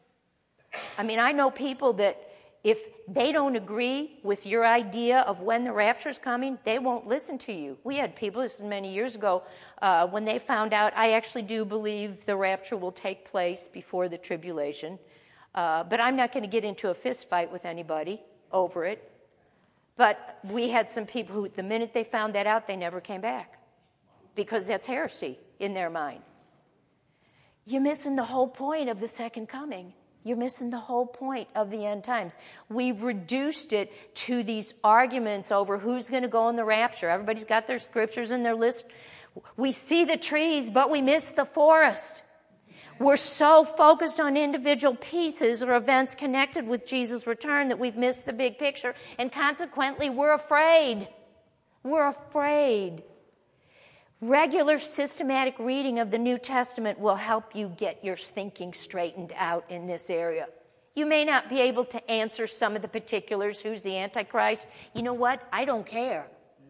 I mean, I know people that if they don't agree with your idea of when the rapture is coming, they won't listen to you. We had people, this is many years ago, when they found out, I actually do believe the rapture will take place before the tribulation. But I'm not going to get into a fist fight with anybody over it. But we had some people who, the minute they found that out, they never came back, because that's heresy in their mind. You're missing the whole point of the second coming. You're missing the whole point of the end times. We've reduced it to these arguments over who's going to go in the rapture. Everybody's got their scriptures in their list. We see the trees, but we miss the forest. We're so focused on individual pieces or events connected with Jesus' return that we've missed the big picture, and consequently, we're afraid. We're afraid. Regular systematic reading of the New Testament will help you get your thinking straightened out in this area. You may not be able to answer some of the particulars, who's the Antichrist. You know what? I don't care.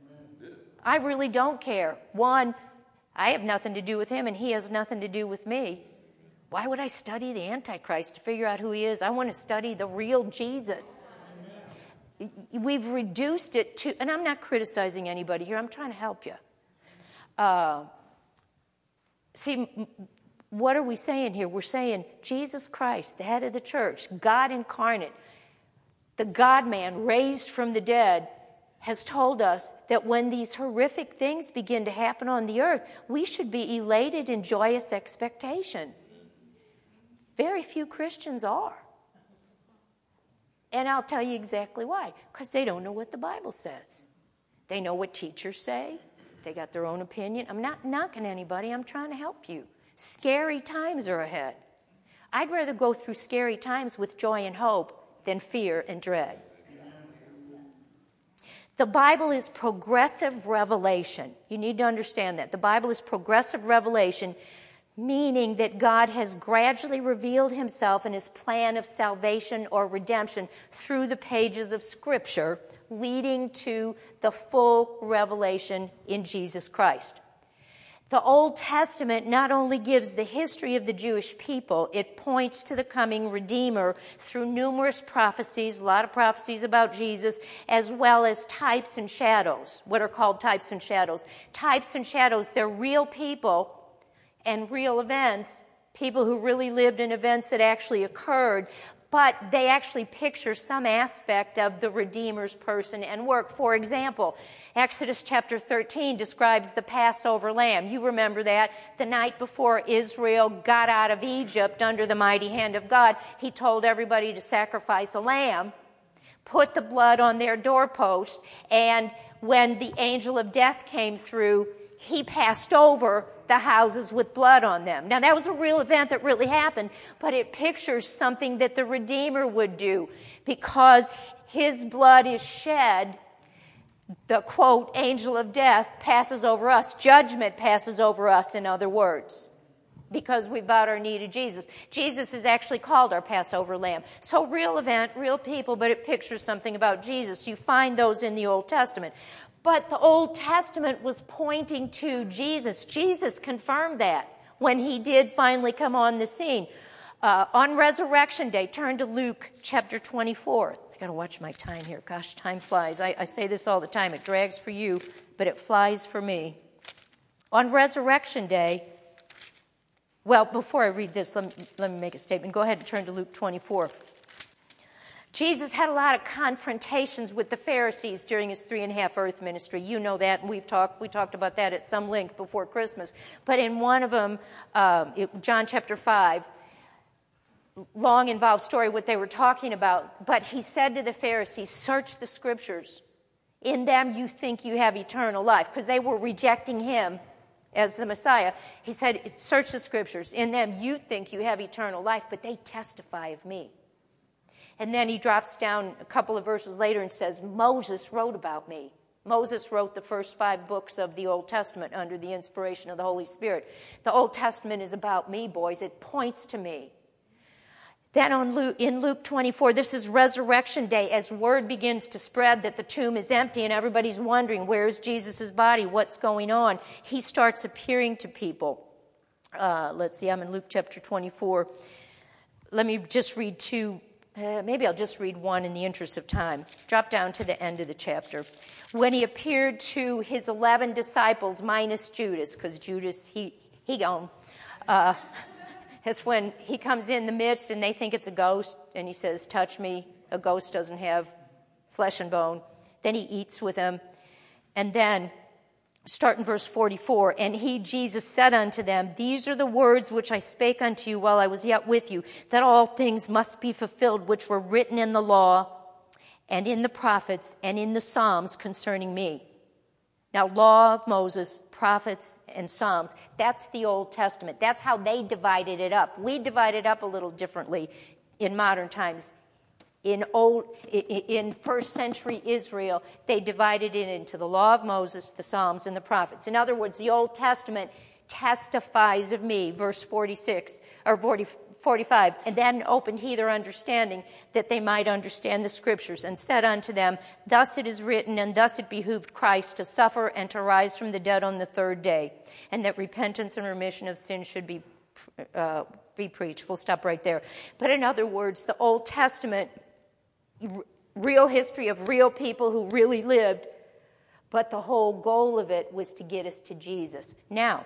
I really don't care. One, I have nothing to do with him, and he has nothing to do with me. Why would I study the Antichrist to figure out who he is? I want to study the real Jesus. We've reduced it to, and I'm not criticizing anybody here, I'm trying to help you. See, what are we saying here? We're saying Jesus Christ, the head of the church, God incarnate, the God-man raised from the dead, has told us that when these horrific things begin to happen on the earth, we should be elated in joyous expectation. Very few Christians are. And I'll tell you exactly why. Because they don't know what the Bible says. They know what teachers say. They got their own opinion. I'm not knocking anybody. I'm trying to help you. Scary times are ahead. I'd rather go through scary times with joy and hope than fear and dread. The Bible is progressive revelation. You need to understand that. The Bible is progressive revelation, meaning that God has gradually revealed himself and his plan of salvation or redemption through the pages of Scripture, leading to the full revelation in Jesus Christ. The Old Testament not only gives the history of the Jewish people, it points to the coming Redeemer through numerous prophecies, a lot of prophecies about Jesus, as well as types and shadows, what are called types and shadows. Types and shadows, they're real people and real events, people who really lived in events that actually occurred, but they actually picture some aspect of the Redeemer's person and work. For example, Exodus chapter 13 describes the Passover lamb. You remember that. The night before Israel got out of Egypt under the mighty hand of God, he told everybody to sacrifice a lamb, put the blood on their doorpost, and when the angel of death came through, he passed over the houses with blood on them. Now, that was a real event that really happened, but it pictures something that the Redeemer would do. Because his blood is shed, the, quote, angel of death passes over us. Judgment passes over us, in other words, because we bowed our knee to Jesus. Jesus is actually called our Passover lamb. So real event, real people, but it pictures something about Jesus. You find those in the Old Testament. But the Old Testament was pointing to Jesus. Jesus confirmed that when he did finally come on the scene. On Resurrection Day, turn to Luke chapter 24. I got to watch my time here. Gosh, time flies. I say this all the time. It drags for you, but it flies for me. On Resurrection Day, well, before I read this, let me make a statement. Go ahead and turn to Luke 24. Jesus had a lot of confrontations with the Pharisees during his 3.5 earth ministry. You know that, and we talked about that at some length before Christmas. But in one of them, John chapter 5, long involved story what they were talking about. But he said to the Pharisees, search the scriptures. In them you think you have eternal life. Because they were rejecting him as the Messiah. He said, search the scriptures. In them you think you have eternal life, but they testify of me. And then he drops down a couple of verses later and says, Moses wrote about me. Moses wrote the first 5 books of the Old Testament under the inspiration of the Holy Spirit. The Old Testament is about me, boys. It points to me. Then in Luke 24, this is Resurrection Day, as word begins to spread that the tomb is empty and everybody's wondering, where's Jesus' body? What's going on? He starts appearing to people. Let's see, I'm in Luke chapter 24. Let me just read 2. Maybe I'll just read 1 in the interest of time. Drop down to the end of the chapter. When he appeared to his 11 disciples, minus Judas, because Judas, he gone. It's when he comes in the midst and they think it's a ghost, and he says, touch me. A ghost doesn't have flesh and bone. Then he eats with them. And then, start in verse 44, and he, Jesus, said unto them, these are the words which I spake unto you while I was yet with you, that all things must be fulfilled which were written in the law and in the prophets and in the Psalms concerning me. Now, law of Moses, prophets, and Psalms, that's the Old Testament. That's how they divided it up. We divide it up a little differently in modern times. In first century Israel, they divided it into the law of Moses, the Psalms, and the prophets. In other words, the Old Testament testifies of me, verse 46 or 45, and then opened he their understanding that they might understand the scriptures, and said unto them, thus it is written, and thus it behooved Christ to suffer and to rise from the dead on the 3rd day, and that repentance and remission of sins should be preached. We'll stop right there. But in other words, the Old Testament, real history of real people who really lived, but the whole goal of it was to get us to Jesus. Now,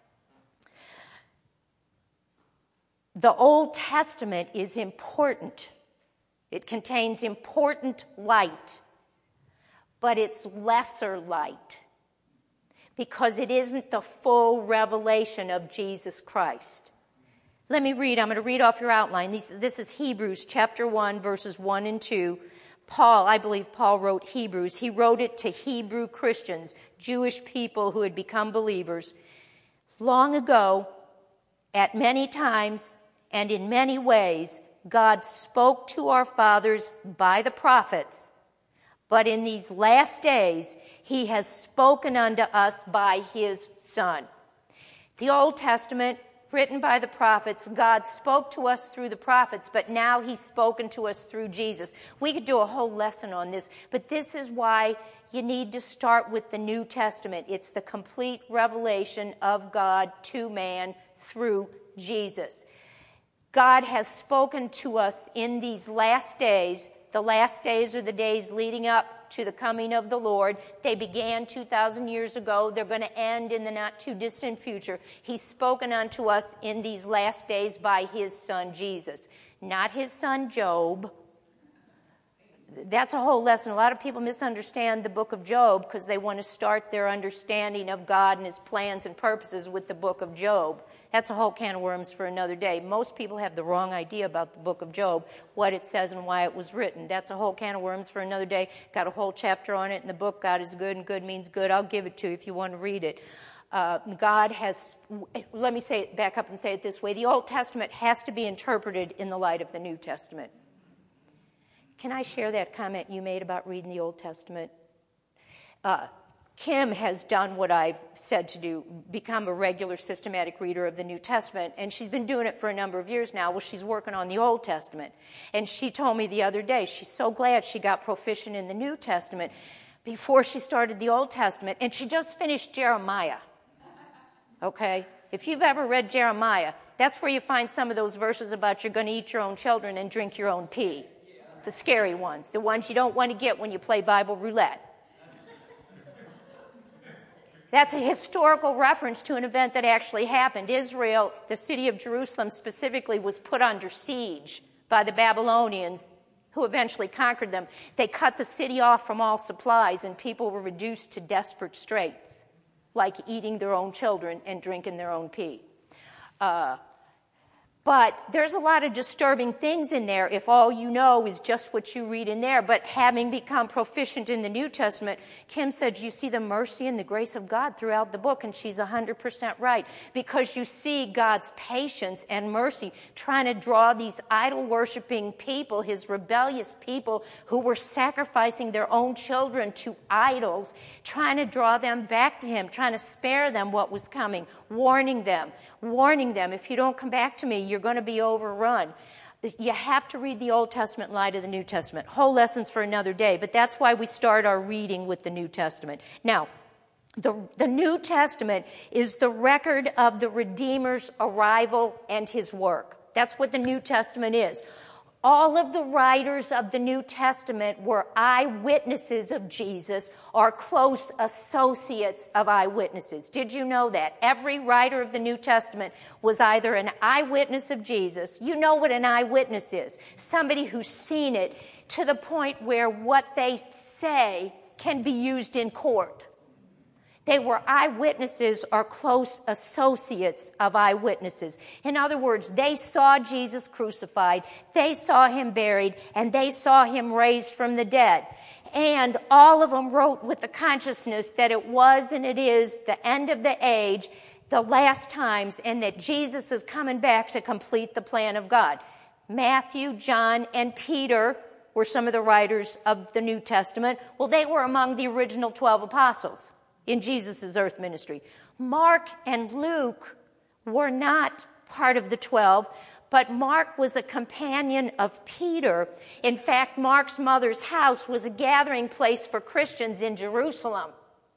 the Old Testament is important. It contains important light, but it's lesser light because it isn't the full revelation of Jesus Christ. Let me read. I'm going to read off your outline. This is Hebrews chapter 1, verses 1 and 2. I believe Paul wrote Hebrews. He wrote it to Hebrew Christians, Jewish people who had become believers. Long ago, at many times and in many ways, God spoke to our fathers by the prophets. But in these last days, he has spoken unto us by his Son. The Old Testament, written by the prophets, God spoke to us through the prophets, but now he's spoken to us through Jesus. We could do a whole lesson on this, but this is why you need to start with the New Testament. It's the complete revelation of God to man through Jesus. God has spoken to us in these last days. The last days are the days leading up to the coming of the Lord. They began 2,000 years ago. They're going to end in the not too distant future. He's spoken unto us in these last days by his son Jesus. Not his son Job. That's a whole lesson. A lot of people misunderstand the book of Job because they want to start their understanding of God and his plans and purposes with the book of Job. That's a whole can of worms for another day. Most people have the wrong idea about the book of Job, what it says and why it was written. That's a whole can of worms for another day. Got a whole chapter on it in the book, God is Good, and good means good. I'll give it to you if you want to read it. God has, let me say it, back up and say it this way. The Old Testament has to be interpreted in the light of the New Testament. Can I share that comment you made about reading the Old Testament? Kim has done what I've said to do, become a regular systematic reader of the New Testament, and she's been doing it for a number of years now. Well, she's working on the Old Testament. And she told me the other day she's so glad she got proficient in the New Testament before she started the Old Testament, and she just finished Jeremiah. Okay? If you've ever read Jeremiah, that's where you find some of those verses about you're going to eat your own children and drink your own pee. The scary ones, the ones you don't want to get when you play Bible roulette. That's a historical reference to an event that actually happened. Israel, the city of Jerusalem specifically, was put under siege by the Babylonians, who eventually conquered them. They cut the city off from all supplies, and people were reduced to desperate straits, like eating their own children and drinking their own pee. But there's a lot of disturbing things in there if all you know is just what you read in there. But having become proficient in the New Testament, Kim said, you see the mercy and the grace of God throughout the book, and she's 100% right. Because you see God's patience and mercy trying to draw these idol-worshiping people, his rebellious people who were sacrificing their own children to idols, trying to draw them back to him, trying to spare them what was coming, warning them, if you don't come back to me, you're going to be overrun. You have to read the Old Testament in light of the New Testament. Whole lessons for another day, but that's why we start our reading with the New Testament. Now, the New Testament is the record of the Redeemer's arrival and his work. That's what the New Testament is. All of the writers of the New Testament were eyewitnesses of Jesus or close associates of eyewitnesses. Did you know that? Every writer of the New Testament was either an eyewitness of Jesus. You know what an eyewitness is. Somebody who's seen it to the point where what they say can be used in court. They were eyewitnesses or close associates of eyewitnesses. In other words, they saw Jesus crucified, they saw him buried, and they saw him raised from the dead. And all of them wrote with the consciousness that it was and it is the end of the age, the last times, and that Jesus is coming back to complete the plan of God. Matthew, John, and Peter were some of the writers of the New Testament. Well, they were among the original 12 apostles in Jesus' earth ministry. Mark and Luke were not part of the 12, but Mark was a companion of Peter. In fact, Mark's mother's house was a gathering place for Christians in Jerusalem.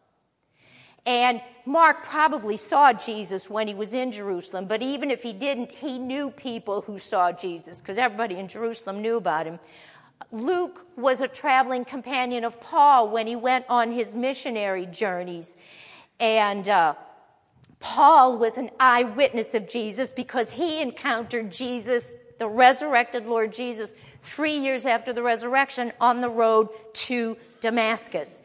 And Mark probably saw Jesus when he was in Jerusalem, but even if he didn't, he knew people who saw Jesus, because everybody in Jerusalem knew about him. Luke was a traveling companion of Paul when he went on his missionary journeys. And Paul was an eyewitness of Jesus because he encountered Jesus, the resurrected Lord Jesus, 3 years after the resurrection on the road to Damascus.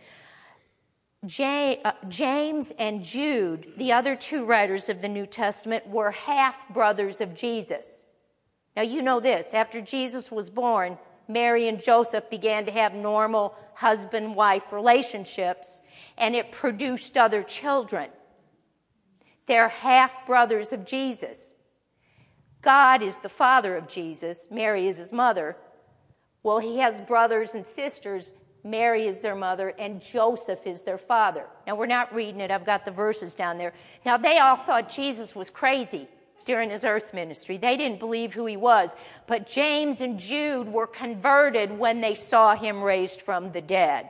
James and Jude, the other two writers of the New Testament, were half-brothers of Jesus. Now you know this, after Jesus was born, Mary and Joseph began to have normal husband-wife relationships, and it produced other children. They're half-brothers of Jesus. God is the father of Jesus. Mary is his mother. Well, he has brothers and sisters. Mary is their mother, and Joseph is their father. Now, we're not reading it. I've got the verses down there. Now, they all thought Jesus was crazy during his earth ministry. They didn't believe who he was. But James and Jude were converted when they saw him raised from the dead.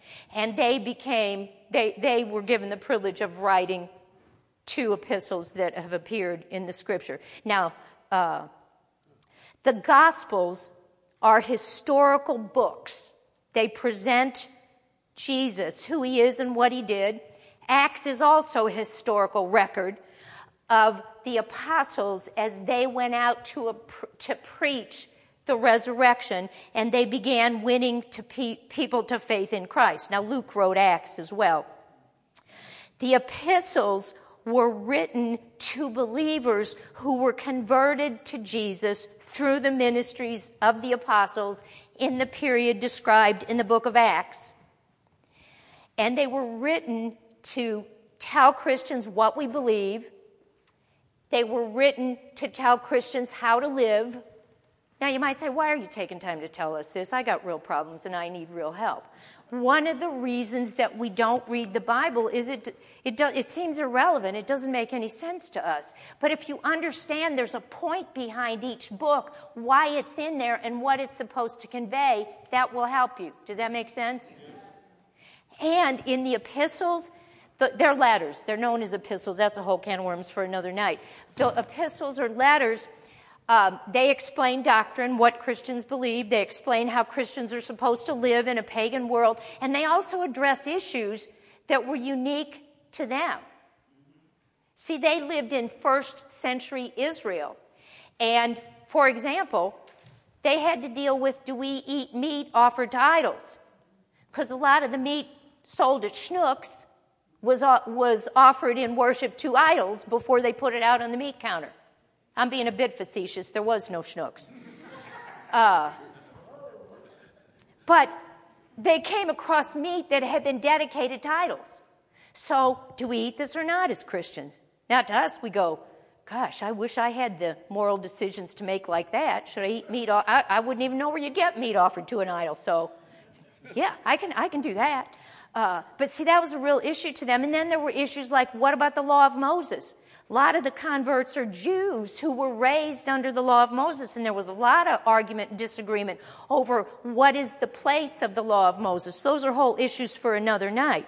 And they were given the privilege of writing 2 epistles that have appeared in the Scripture. Now, the Gospels are historical books. They present Jesus, who he is and what he did. Acts is also a historical record of the apostles as they went out to preach the resurrection, and they began winning people to faith in Christ. Now, Luke wrote Acts as well. The epistles were written to believers who were converted to Jesus through the ministries of the apostles in the period described in the book of Acts. And they were written to tell Christians what we believe. They were written to tell Christians how to live. Now you might say, why are you taking time to tell us this? I got real problems and I need real help. One of the reasons that we don't read the Bible is it seems irrelevant. It doesn't make any sense to us. But if you understand there's a point behind each book, why it's in there and what it's supposed to convey, that will help you. Does that make sense? And in the epistles, they're letters. They're known as epistles. That's a whole can of worms for another night. The epistles or letters, they explain doctrine, what Christians believe. They explain how Christians are supposed to live in a pagan world. And they also address issues that were unique to them. See, they lived in first century Israel. And, for example, they had to deal with, do we eat meat offered to idols? Because a lot of the meat sold at Schnucks was offered in worship to idols before they put it out on the meat counter. I'm being a bit facetious. There was no Schnucks. But they came across meat that had been dedicated to idols. So do we eat this or not as Christians? Now to us, we go, gosh, I wish I had the moral decisions to make like that. Should I eat meat? I wouldn't even know where you get meat offered to an idol. So yeah, I can do that. But see, that was a real issue to them. And then there were issues like, what about the law of Moses? A lot of the converts are Jews who were raised under the law of Moses, and there was a lot of argument and disagreement over what is the place of the law of Moses. Those are whole issues for another night.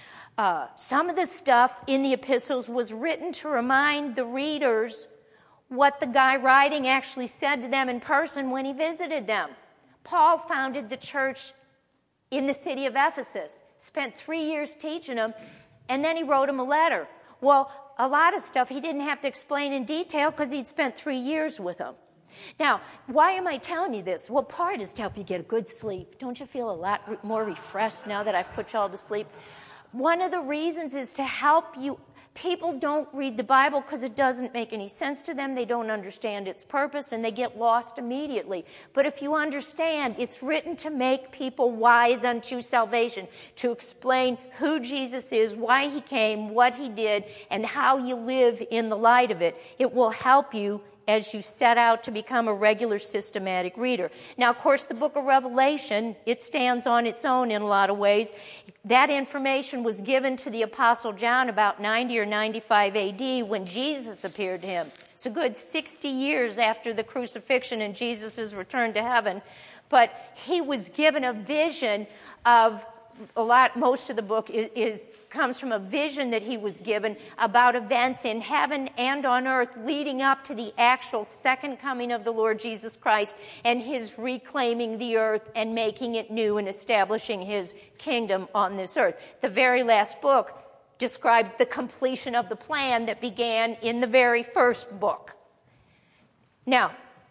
Some of the stuff in the epistles was written to remind the readers what the guy writing actually said to them in person when he visited them. Paul founded the church in the city of Ephesus, spent 3 years teaching them, and then he wrote them a letter. Well, a lot of stuff he didn't have to explain in detail because he'd spent 3 years with them. Now, why am I telling you this? Well, part is to help you get a good sleep. Don't you feel a lot more refreshed now that I've put you all to sleep? One of the reasons is to help you. People don't read the Bible because it doesn't make any sense to them. They don't understand its purpose, and they get lost immediately. But if you understand, it's written to make people wise unto salvation, to explain who Jesus is, why he came, what he did, and how you live in the light of it. It will help you as you set out to become a regular systematic reader. Now, of course, the book of Revelation, it stands on its own in a lot of ways. That information was given to the Apostle John about 90 or 95 AD when Jesus appeared to him. It's a good 60 years after the crucifixion and Jesus' return to heaven. But he was given a vision of most of the book comes from a vision that he was given about events in heaven and on earth leading up to the actual second coming of the Lord Jesus Christ and his reclaiming the earth and making it new and establishing his kingdom on this earth. The very last book describes the completion of the plan that began in the very first book. Now,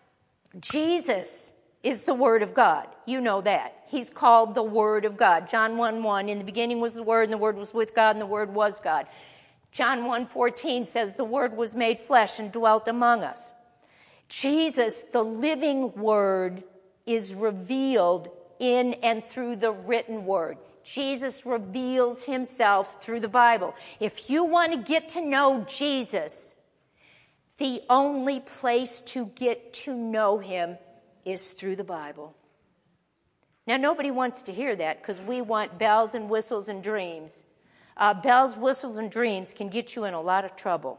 Jesus is the Word of God. You know that. He's called the Word of God. John 1:1, in the beginning was the Word, and the Word was with God, and the Word was God. John 1:14 says the Word was made flesh and dwelt among us. Jesus, the living Word, is revealed in and through the written Word. Jesus reveals himself through the Bible. If you want to get to know Jesus, the only place to get to know him is through the Bible. Now, nobody wants to hear that because we want bells and whistles and dreams. Bells, whistles, and dreams can get you in a lot of trouble.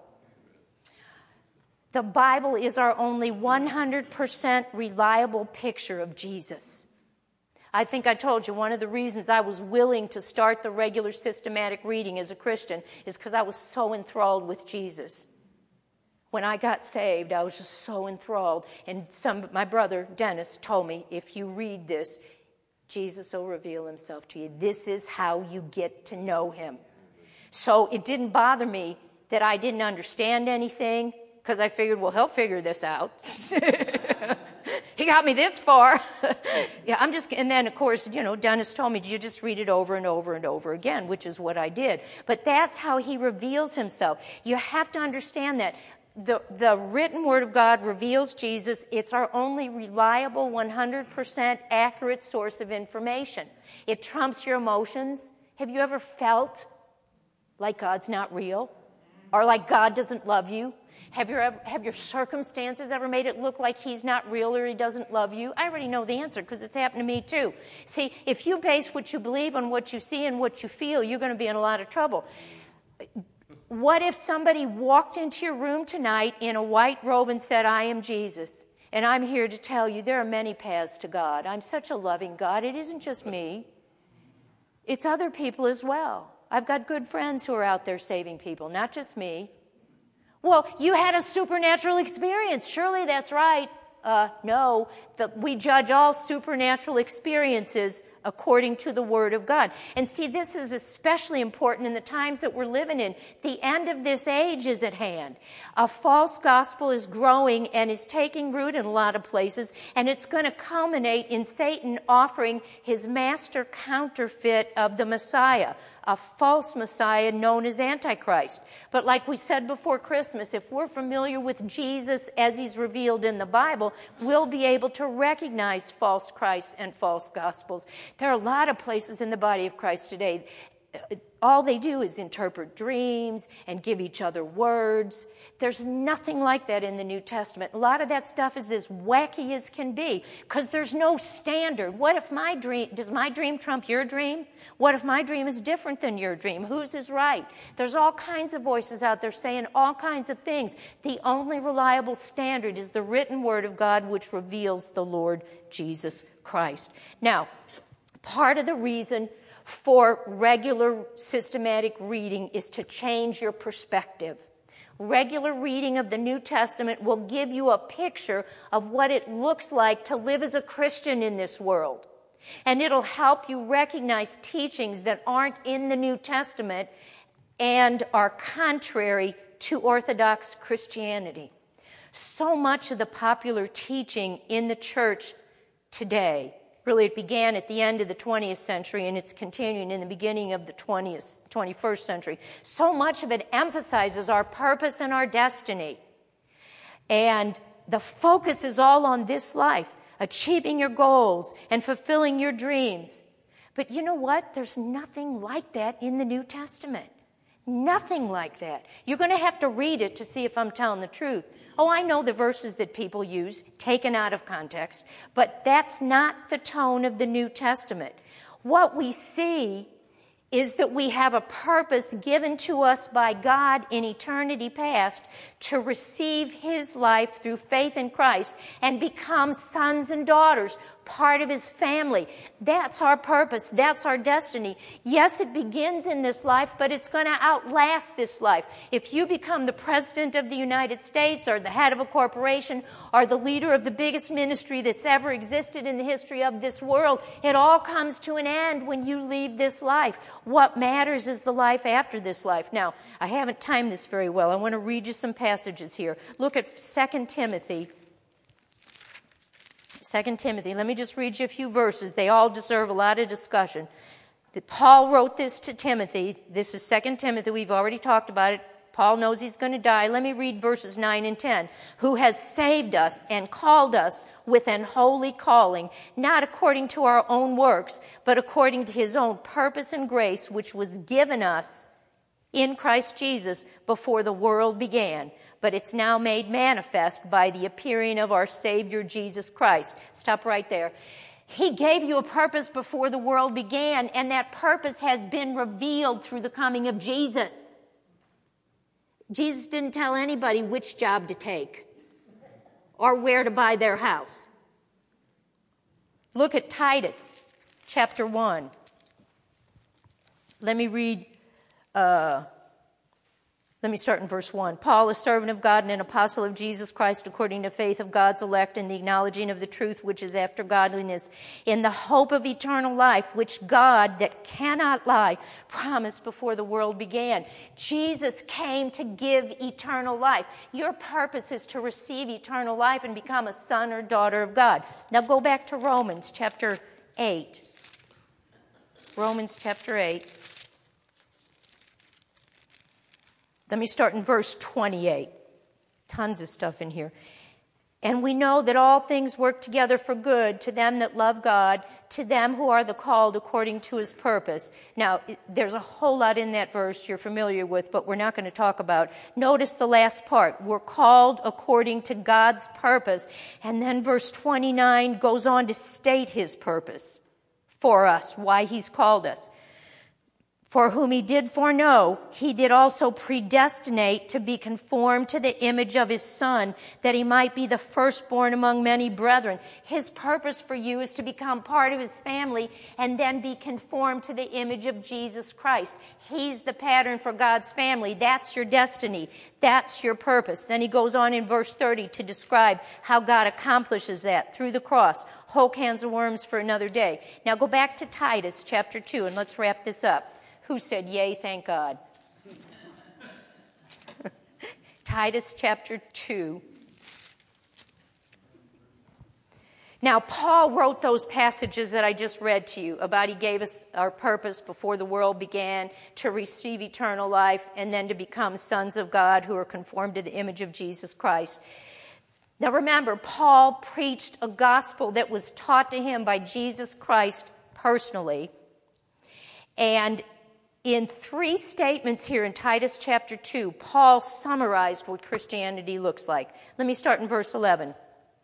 The Bible is our only 100% reliable picture of Jesus. I think I told you one of the reasons I was willing to start the regular systematic reading as a Christian is because I was so enthralled with Jesus. When I got saved, I was just so enthralled. And my brother, Dennis, told me, if you read this, Jesus will reveal himself to you. This is how you get to know him. So it didn't bother me that I didn't understand anything, because I figured, well, he'll figure this out. He got me this far. And then, of course, Dennis told me, you just read it over and over and over again, which is what I did. But that's how he reveals himself. You have to understand that. The written word of God reveals Jesus. It's our only reliable, 100% accurate source of information. It trumps your emotions. Have you ever felt like God's not real? Or like God doesn't love you? Have your circumstances ever made it look like he's not real or he doesn't love you? I already know the answer because it's happened to me too. See, if you base what you believe on what you see and what you feel, you're going to be in a lot of trouble. What if somebody walked into your room tonight in a white robe and said, I am Jesus, and I'm here to tell you there are many paths to God. I'm such a loving God. It isn't just me. It's other people as well. I've got good friends who are out there saving people, not just me. Well, you had a supernatural experience. Surely that's right. No, we judge all supernatural experiences according to the Word of God. And see, this is especially important in the times that we're living in. The end of this age is at hand. A false gospel is growing and is taking root in a lot of places, and it's going to culminate in Satan offering his master counterfeit of the Messiah, a false Messiah known as Antichrist. But like we said before Christmas, if we're familiar with Jesus as he's revealed in the Bible, we'll be able to recognize false Christs and false gospels. There are a lot of places in the body of Christ today. All they do is interpret dreams and give each other words. There's nothing like that in the New Testament. A lot of that stuff is as wacky as can be because there's no standard. What if does my dream trump your dream? What if my dream is different than your dream? Whose is right? There's all kinds of voices out there saying all kinds of things. The only reliable standard is the written word of God, which reveals the Lord Jesus Christ. Now, part of the reason for regular systematic reading is to change your perspective. Regular reading of the New Testament will give you a picture of what it looks like to live as a Christian in this world. And it'll help you recognize teachings that aren't in the New Testament and are contrary to Orthodox Christianity. So much of the popular teaching in the church today, really, it began at the end of the 20th century, and it's continuing in the beginning of the 21st century. So much of it emphasizes our purpose and our destiny. And the focus is all on this life, achieving your goals and fulfilling your dreams. But you know what? There's nothing like that in the New Testament. Nothing like that. You're going to have to read it to see if I'm telling the truth. Oh, I know the verses that people use, taken out of context, but that's not the tone of the New Testament. What we see is that we have a purpose given to us by God in eternity past to receive his life through faith in Christ and become sons and daughters, part of his family. That's our purpose. That's our destiny. Yes, it begins in this life, but it's going to outlast this life. If you become the president of the United States or the head of a corporation or the leader of the biggest ministry that's ever existed in the history of this world, it all comes to an end when you leave this life. What matters is the life after this life. Now, I haven't timed this very well. I want to read you some passages here. Look at 2 Timothy. 2 Timothy. Let me just read you a few verses. They all deserve a lot of discussion. Paul wrote this to Timothy. This is 2 Timothy. We've already talked about it. Paul knows he's going to die. Let me read verses 9 and 10. Who has saved us and called us with an holy calling, not according to our own works, but according to his own purpose and grace, which was given us in Christ Jesus before the world began. But it's now made manifest by the appearing of our Savior Jesus Christ. Stop right there. He gave you a purpose before the world began, and that purpose has been revealed through the coming of Jesus. Jesus didn't tell anybody which job to take or where to buy their house. Look at Titus. chapter 1. Let me start in verse 1. Paul, a servant of God and an apostle of Jesus Christ, according to faith of God's elect and the acknowledging of the truth which is after godliness, in the hope of eternal life, which God, that cannot lie, promised before the world began. Jesus came to give eternal life. Your purpose is to receive eternal life and become a son or daughter of God. Now go back to Romans chapter 8. Romans chapter 8. Let me start in verse 28. Tons of stuff in here. And we know that all things work together for good to them that love God, to them who are the called according to his purpose. Now, there's a whole lot in that verse you're familiar with, but we're not going to talk about. Notice the last part. We're called according to God's purpose. And then verse 29 goes on to state his purpose for us, why he's called us. For whom he did foreknow, he did also predestinate to be conformed to the image of his Son, that he might be the firstborn among many brethren. His purpose for you is to become part of his family and then be conformed to the image of Jesus Christ. He's the pattern for God's family. That's your destiny. That's your purpose. Then he goes on in verse 30 to describe how God accomplishes that through the cross. Whole cans of worms for another day. Now go back to Titus chapter 2 and let's wrap this up. Who said, yay, thank God? Titus chapter 2. Now, Paul wrote those passages that I just read to you about he gave us our purpose before the world began to receive eternal life and then to become sons of God who are conformed to the image of Jesus Christ. Now, remember, Paul preached a gospel that was taught to him by Jesus Christ personally. And in 3 statements here in Titus chapter 2, Paul summarized what Christianity looks like. Let me start in verse 11.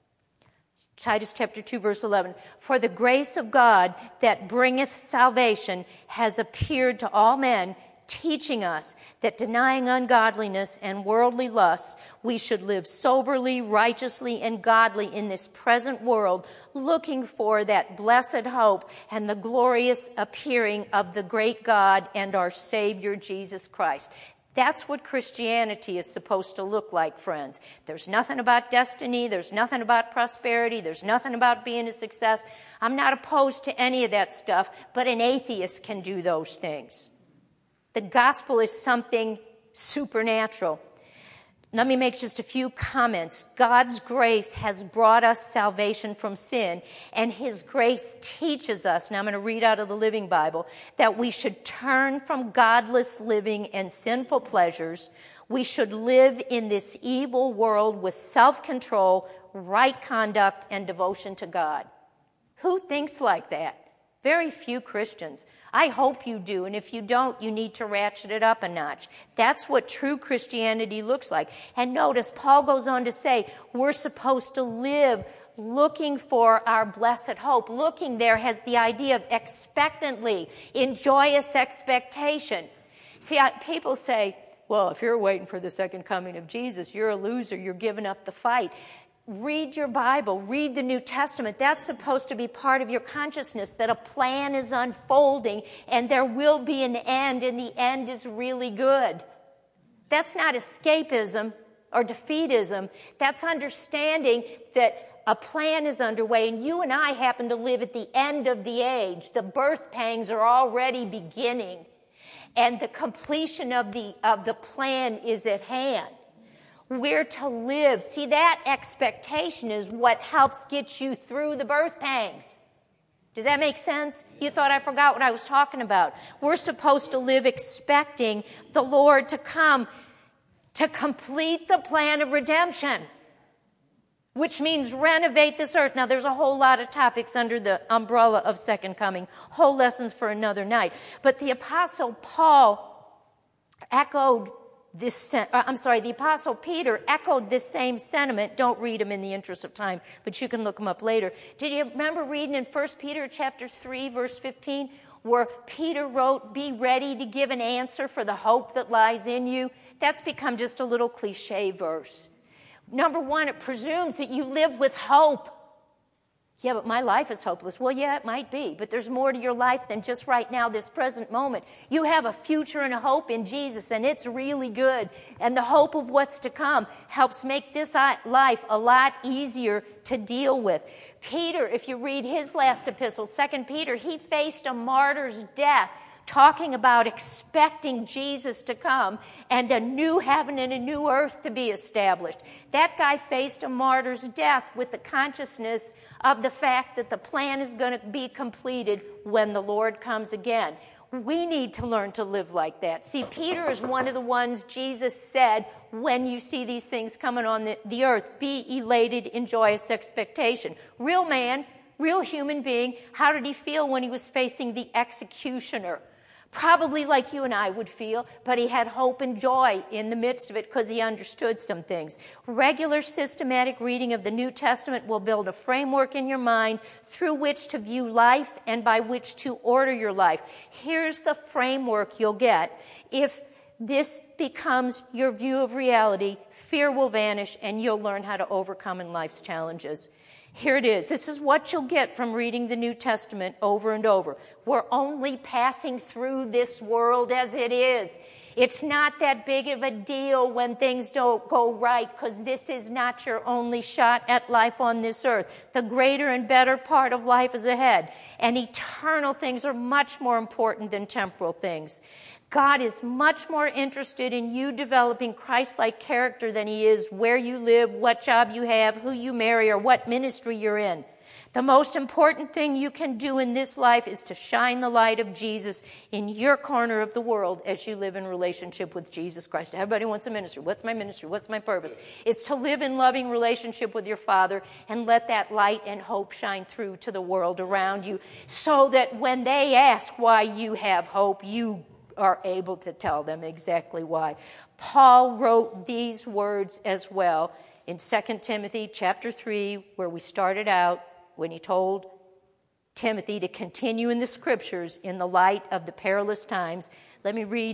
Titus chapter 2, verse 11. For the grace of God that bringeth salvation has appeared to all men, teaching us that denying ungodliness and worldly lusts, we should live soberly, righteously, and godly in this present world, looking for that blessed hope and the glorious appearing of the great God and our Savior, Jesus Christ. That's what Christianity is supposed to look like, friends. There's nothing about destiny. There's nothing about prosperity. There's nothing about being a success. I'm not opposed to any of that stuff, but an atheist can do those things. The gospel is something supernatural. Let me make just a few comments. God's grace has brought us salvation from sin, and his grace teaches us, now I'm going to read out of the Living Bible, that we should turn from godless living and sinful pleasures. We should live in this evil world with self-control, right conduct, and devotion to God. Who thinks like that? Very few Christians. I hope you do, and if you don't, you need to ratchet it up a notch. That's what true Christianity looks like. And notice, Paul goes on to say, we're supposed to live looking for our blessed hope. Looking there has the idea of expectantly, in joyous expectation. See, people say, well, if you're waiting for the second coming of Jesus, you're a loser, you're giving up the fight. Read your Bible, read the New Testament. That's supposed to be part of your consciousness, that a plan is unfolding and there will be an end, and the end is really good. That's not escapism or defeatism. That's understanding that a plan is underway, and you and I happen to live at the end of the age. The birth pangs are already beginning, and the completion of the plan is at hand. We're to live. See, that expectation is what helps get you through the birth pangs. Does that make sense? You thought I forgot what I was talking about. We're supposed to live expecting the Lord to come to complete the plan of redemption, which means renovate this earth. Now, there's a whole lot of topics under the umbrella of second coming, whole lessons for another night. But the Apostle Paul echoed the Apostle Peter echoed this same sentiment. Don't read them in the interest of time, but you can look them up later. Did you remember reading in 1 Peter chapter 3, verse 15, where Peter wrote, be ready to give an answer for the hope that lies in you? That's become just a little cliche verse. Number one, it presumes that you live with hope. Yeah, but my life is hopeless. Well, yeah, it might be, but there's more to your life than just right now, this present moment. You have a future and a hope in Jesus, and it's really good. And the hope of what's to come helps make this life a lot easier to deal with. Peter, if you read his last epistle, 2 Peter, he faced a martyr's death, talking about expecting Jesus to come and a new heaven and a new earth to be established. That guy faced a martyr's death with the consciousness of the fact that the plan is going to be completed when the Lord comes again. We need to learn to live like that. See, Peter is one of the ones Jesus said, when you see these things coming on the earth, be elated in joyous expectation. Real man, real human being, how did he feel when he was facing the executioner? Probably like you and I would feel, but he had hope and joy in the midst of it because he understood some things. Regular systematic reading of the New Testament will build a framework in your mind through which to view life and by which to order your life. Here's the framework you'll get. If this becomes your view of reality, fear will vanish and you'll learn how to overcome in life's challenges. Here it is. This is what you'll get from reading the New Testament over and over. We're only passing through this world as it is. It's not that big of a deal when things don't go right, because this is not your only shot at life on this earth. The greater and better part of life is ahead, and eternal things are much more important than temporal things. God is much more interested in you developing Christ-like character than he is where you live, what job you have, who you marry, or what ministry you're in. The most important thing you can do in this life is to shine the light of Jesus in your corner of the world as you live in relationship with Jesus Christ. Everybody wants a ministry. What's my ministry? What's my purpose? It's to live in loving relationship with your Father and let that light and hope shine through to the world around you, so that when they ask why you have hope, you are able to tell them exactly why. Paul wrote these words as well in 2 Timothy chapter 3, where we started out, when he told Timothy to continue in the scriptures in the light of the perilous times. Let me read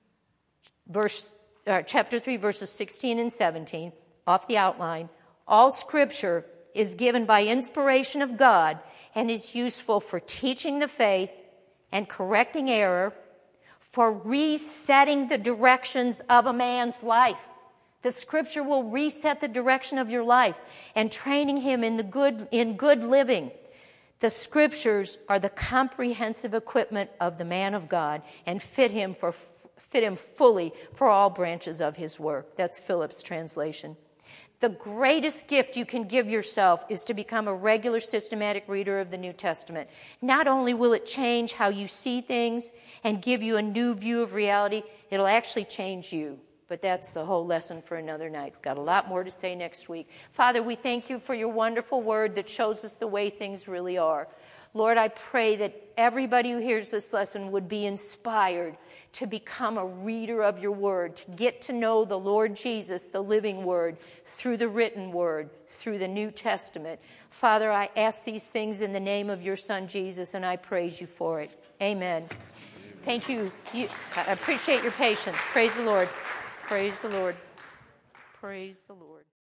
chapter 3, verses 16 and 17 off the outline. All scripture is given by inspiration of God and is useful for teaching the faith and correcting error, for resetting the directions of a man's life. The scripture will reset the direction of your life and training him in good living. The scriptures are the comprehensive equipment of the man of God and fit him fully for all branches of his work. That's Phillips' translation. The greatest gift you can give yourself is to become a regular systematic reader of the New Testament. Not only will it change how you see things and give you a new view of reality, it'll actually change you. But that's a whole lesson for another night. We've got a lot more to say next week. Father, we thank you for your wonderful word that shows us the way things really are. Lord, I pray that everybody who hears this lesson would be inspired to become a reader of your word, to get to know the Lord Jesus, the living word, through the written word, through the New Testament. Father, I ask these things in the name of your Son, Jesus, and I praise you for it. Amen. Thank you. I appreciate your patience. Praise the Lord. Praise the Lord. Praise the Lord.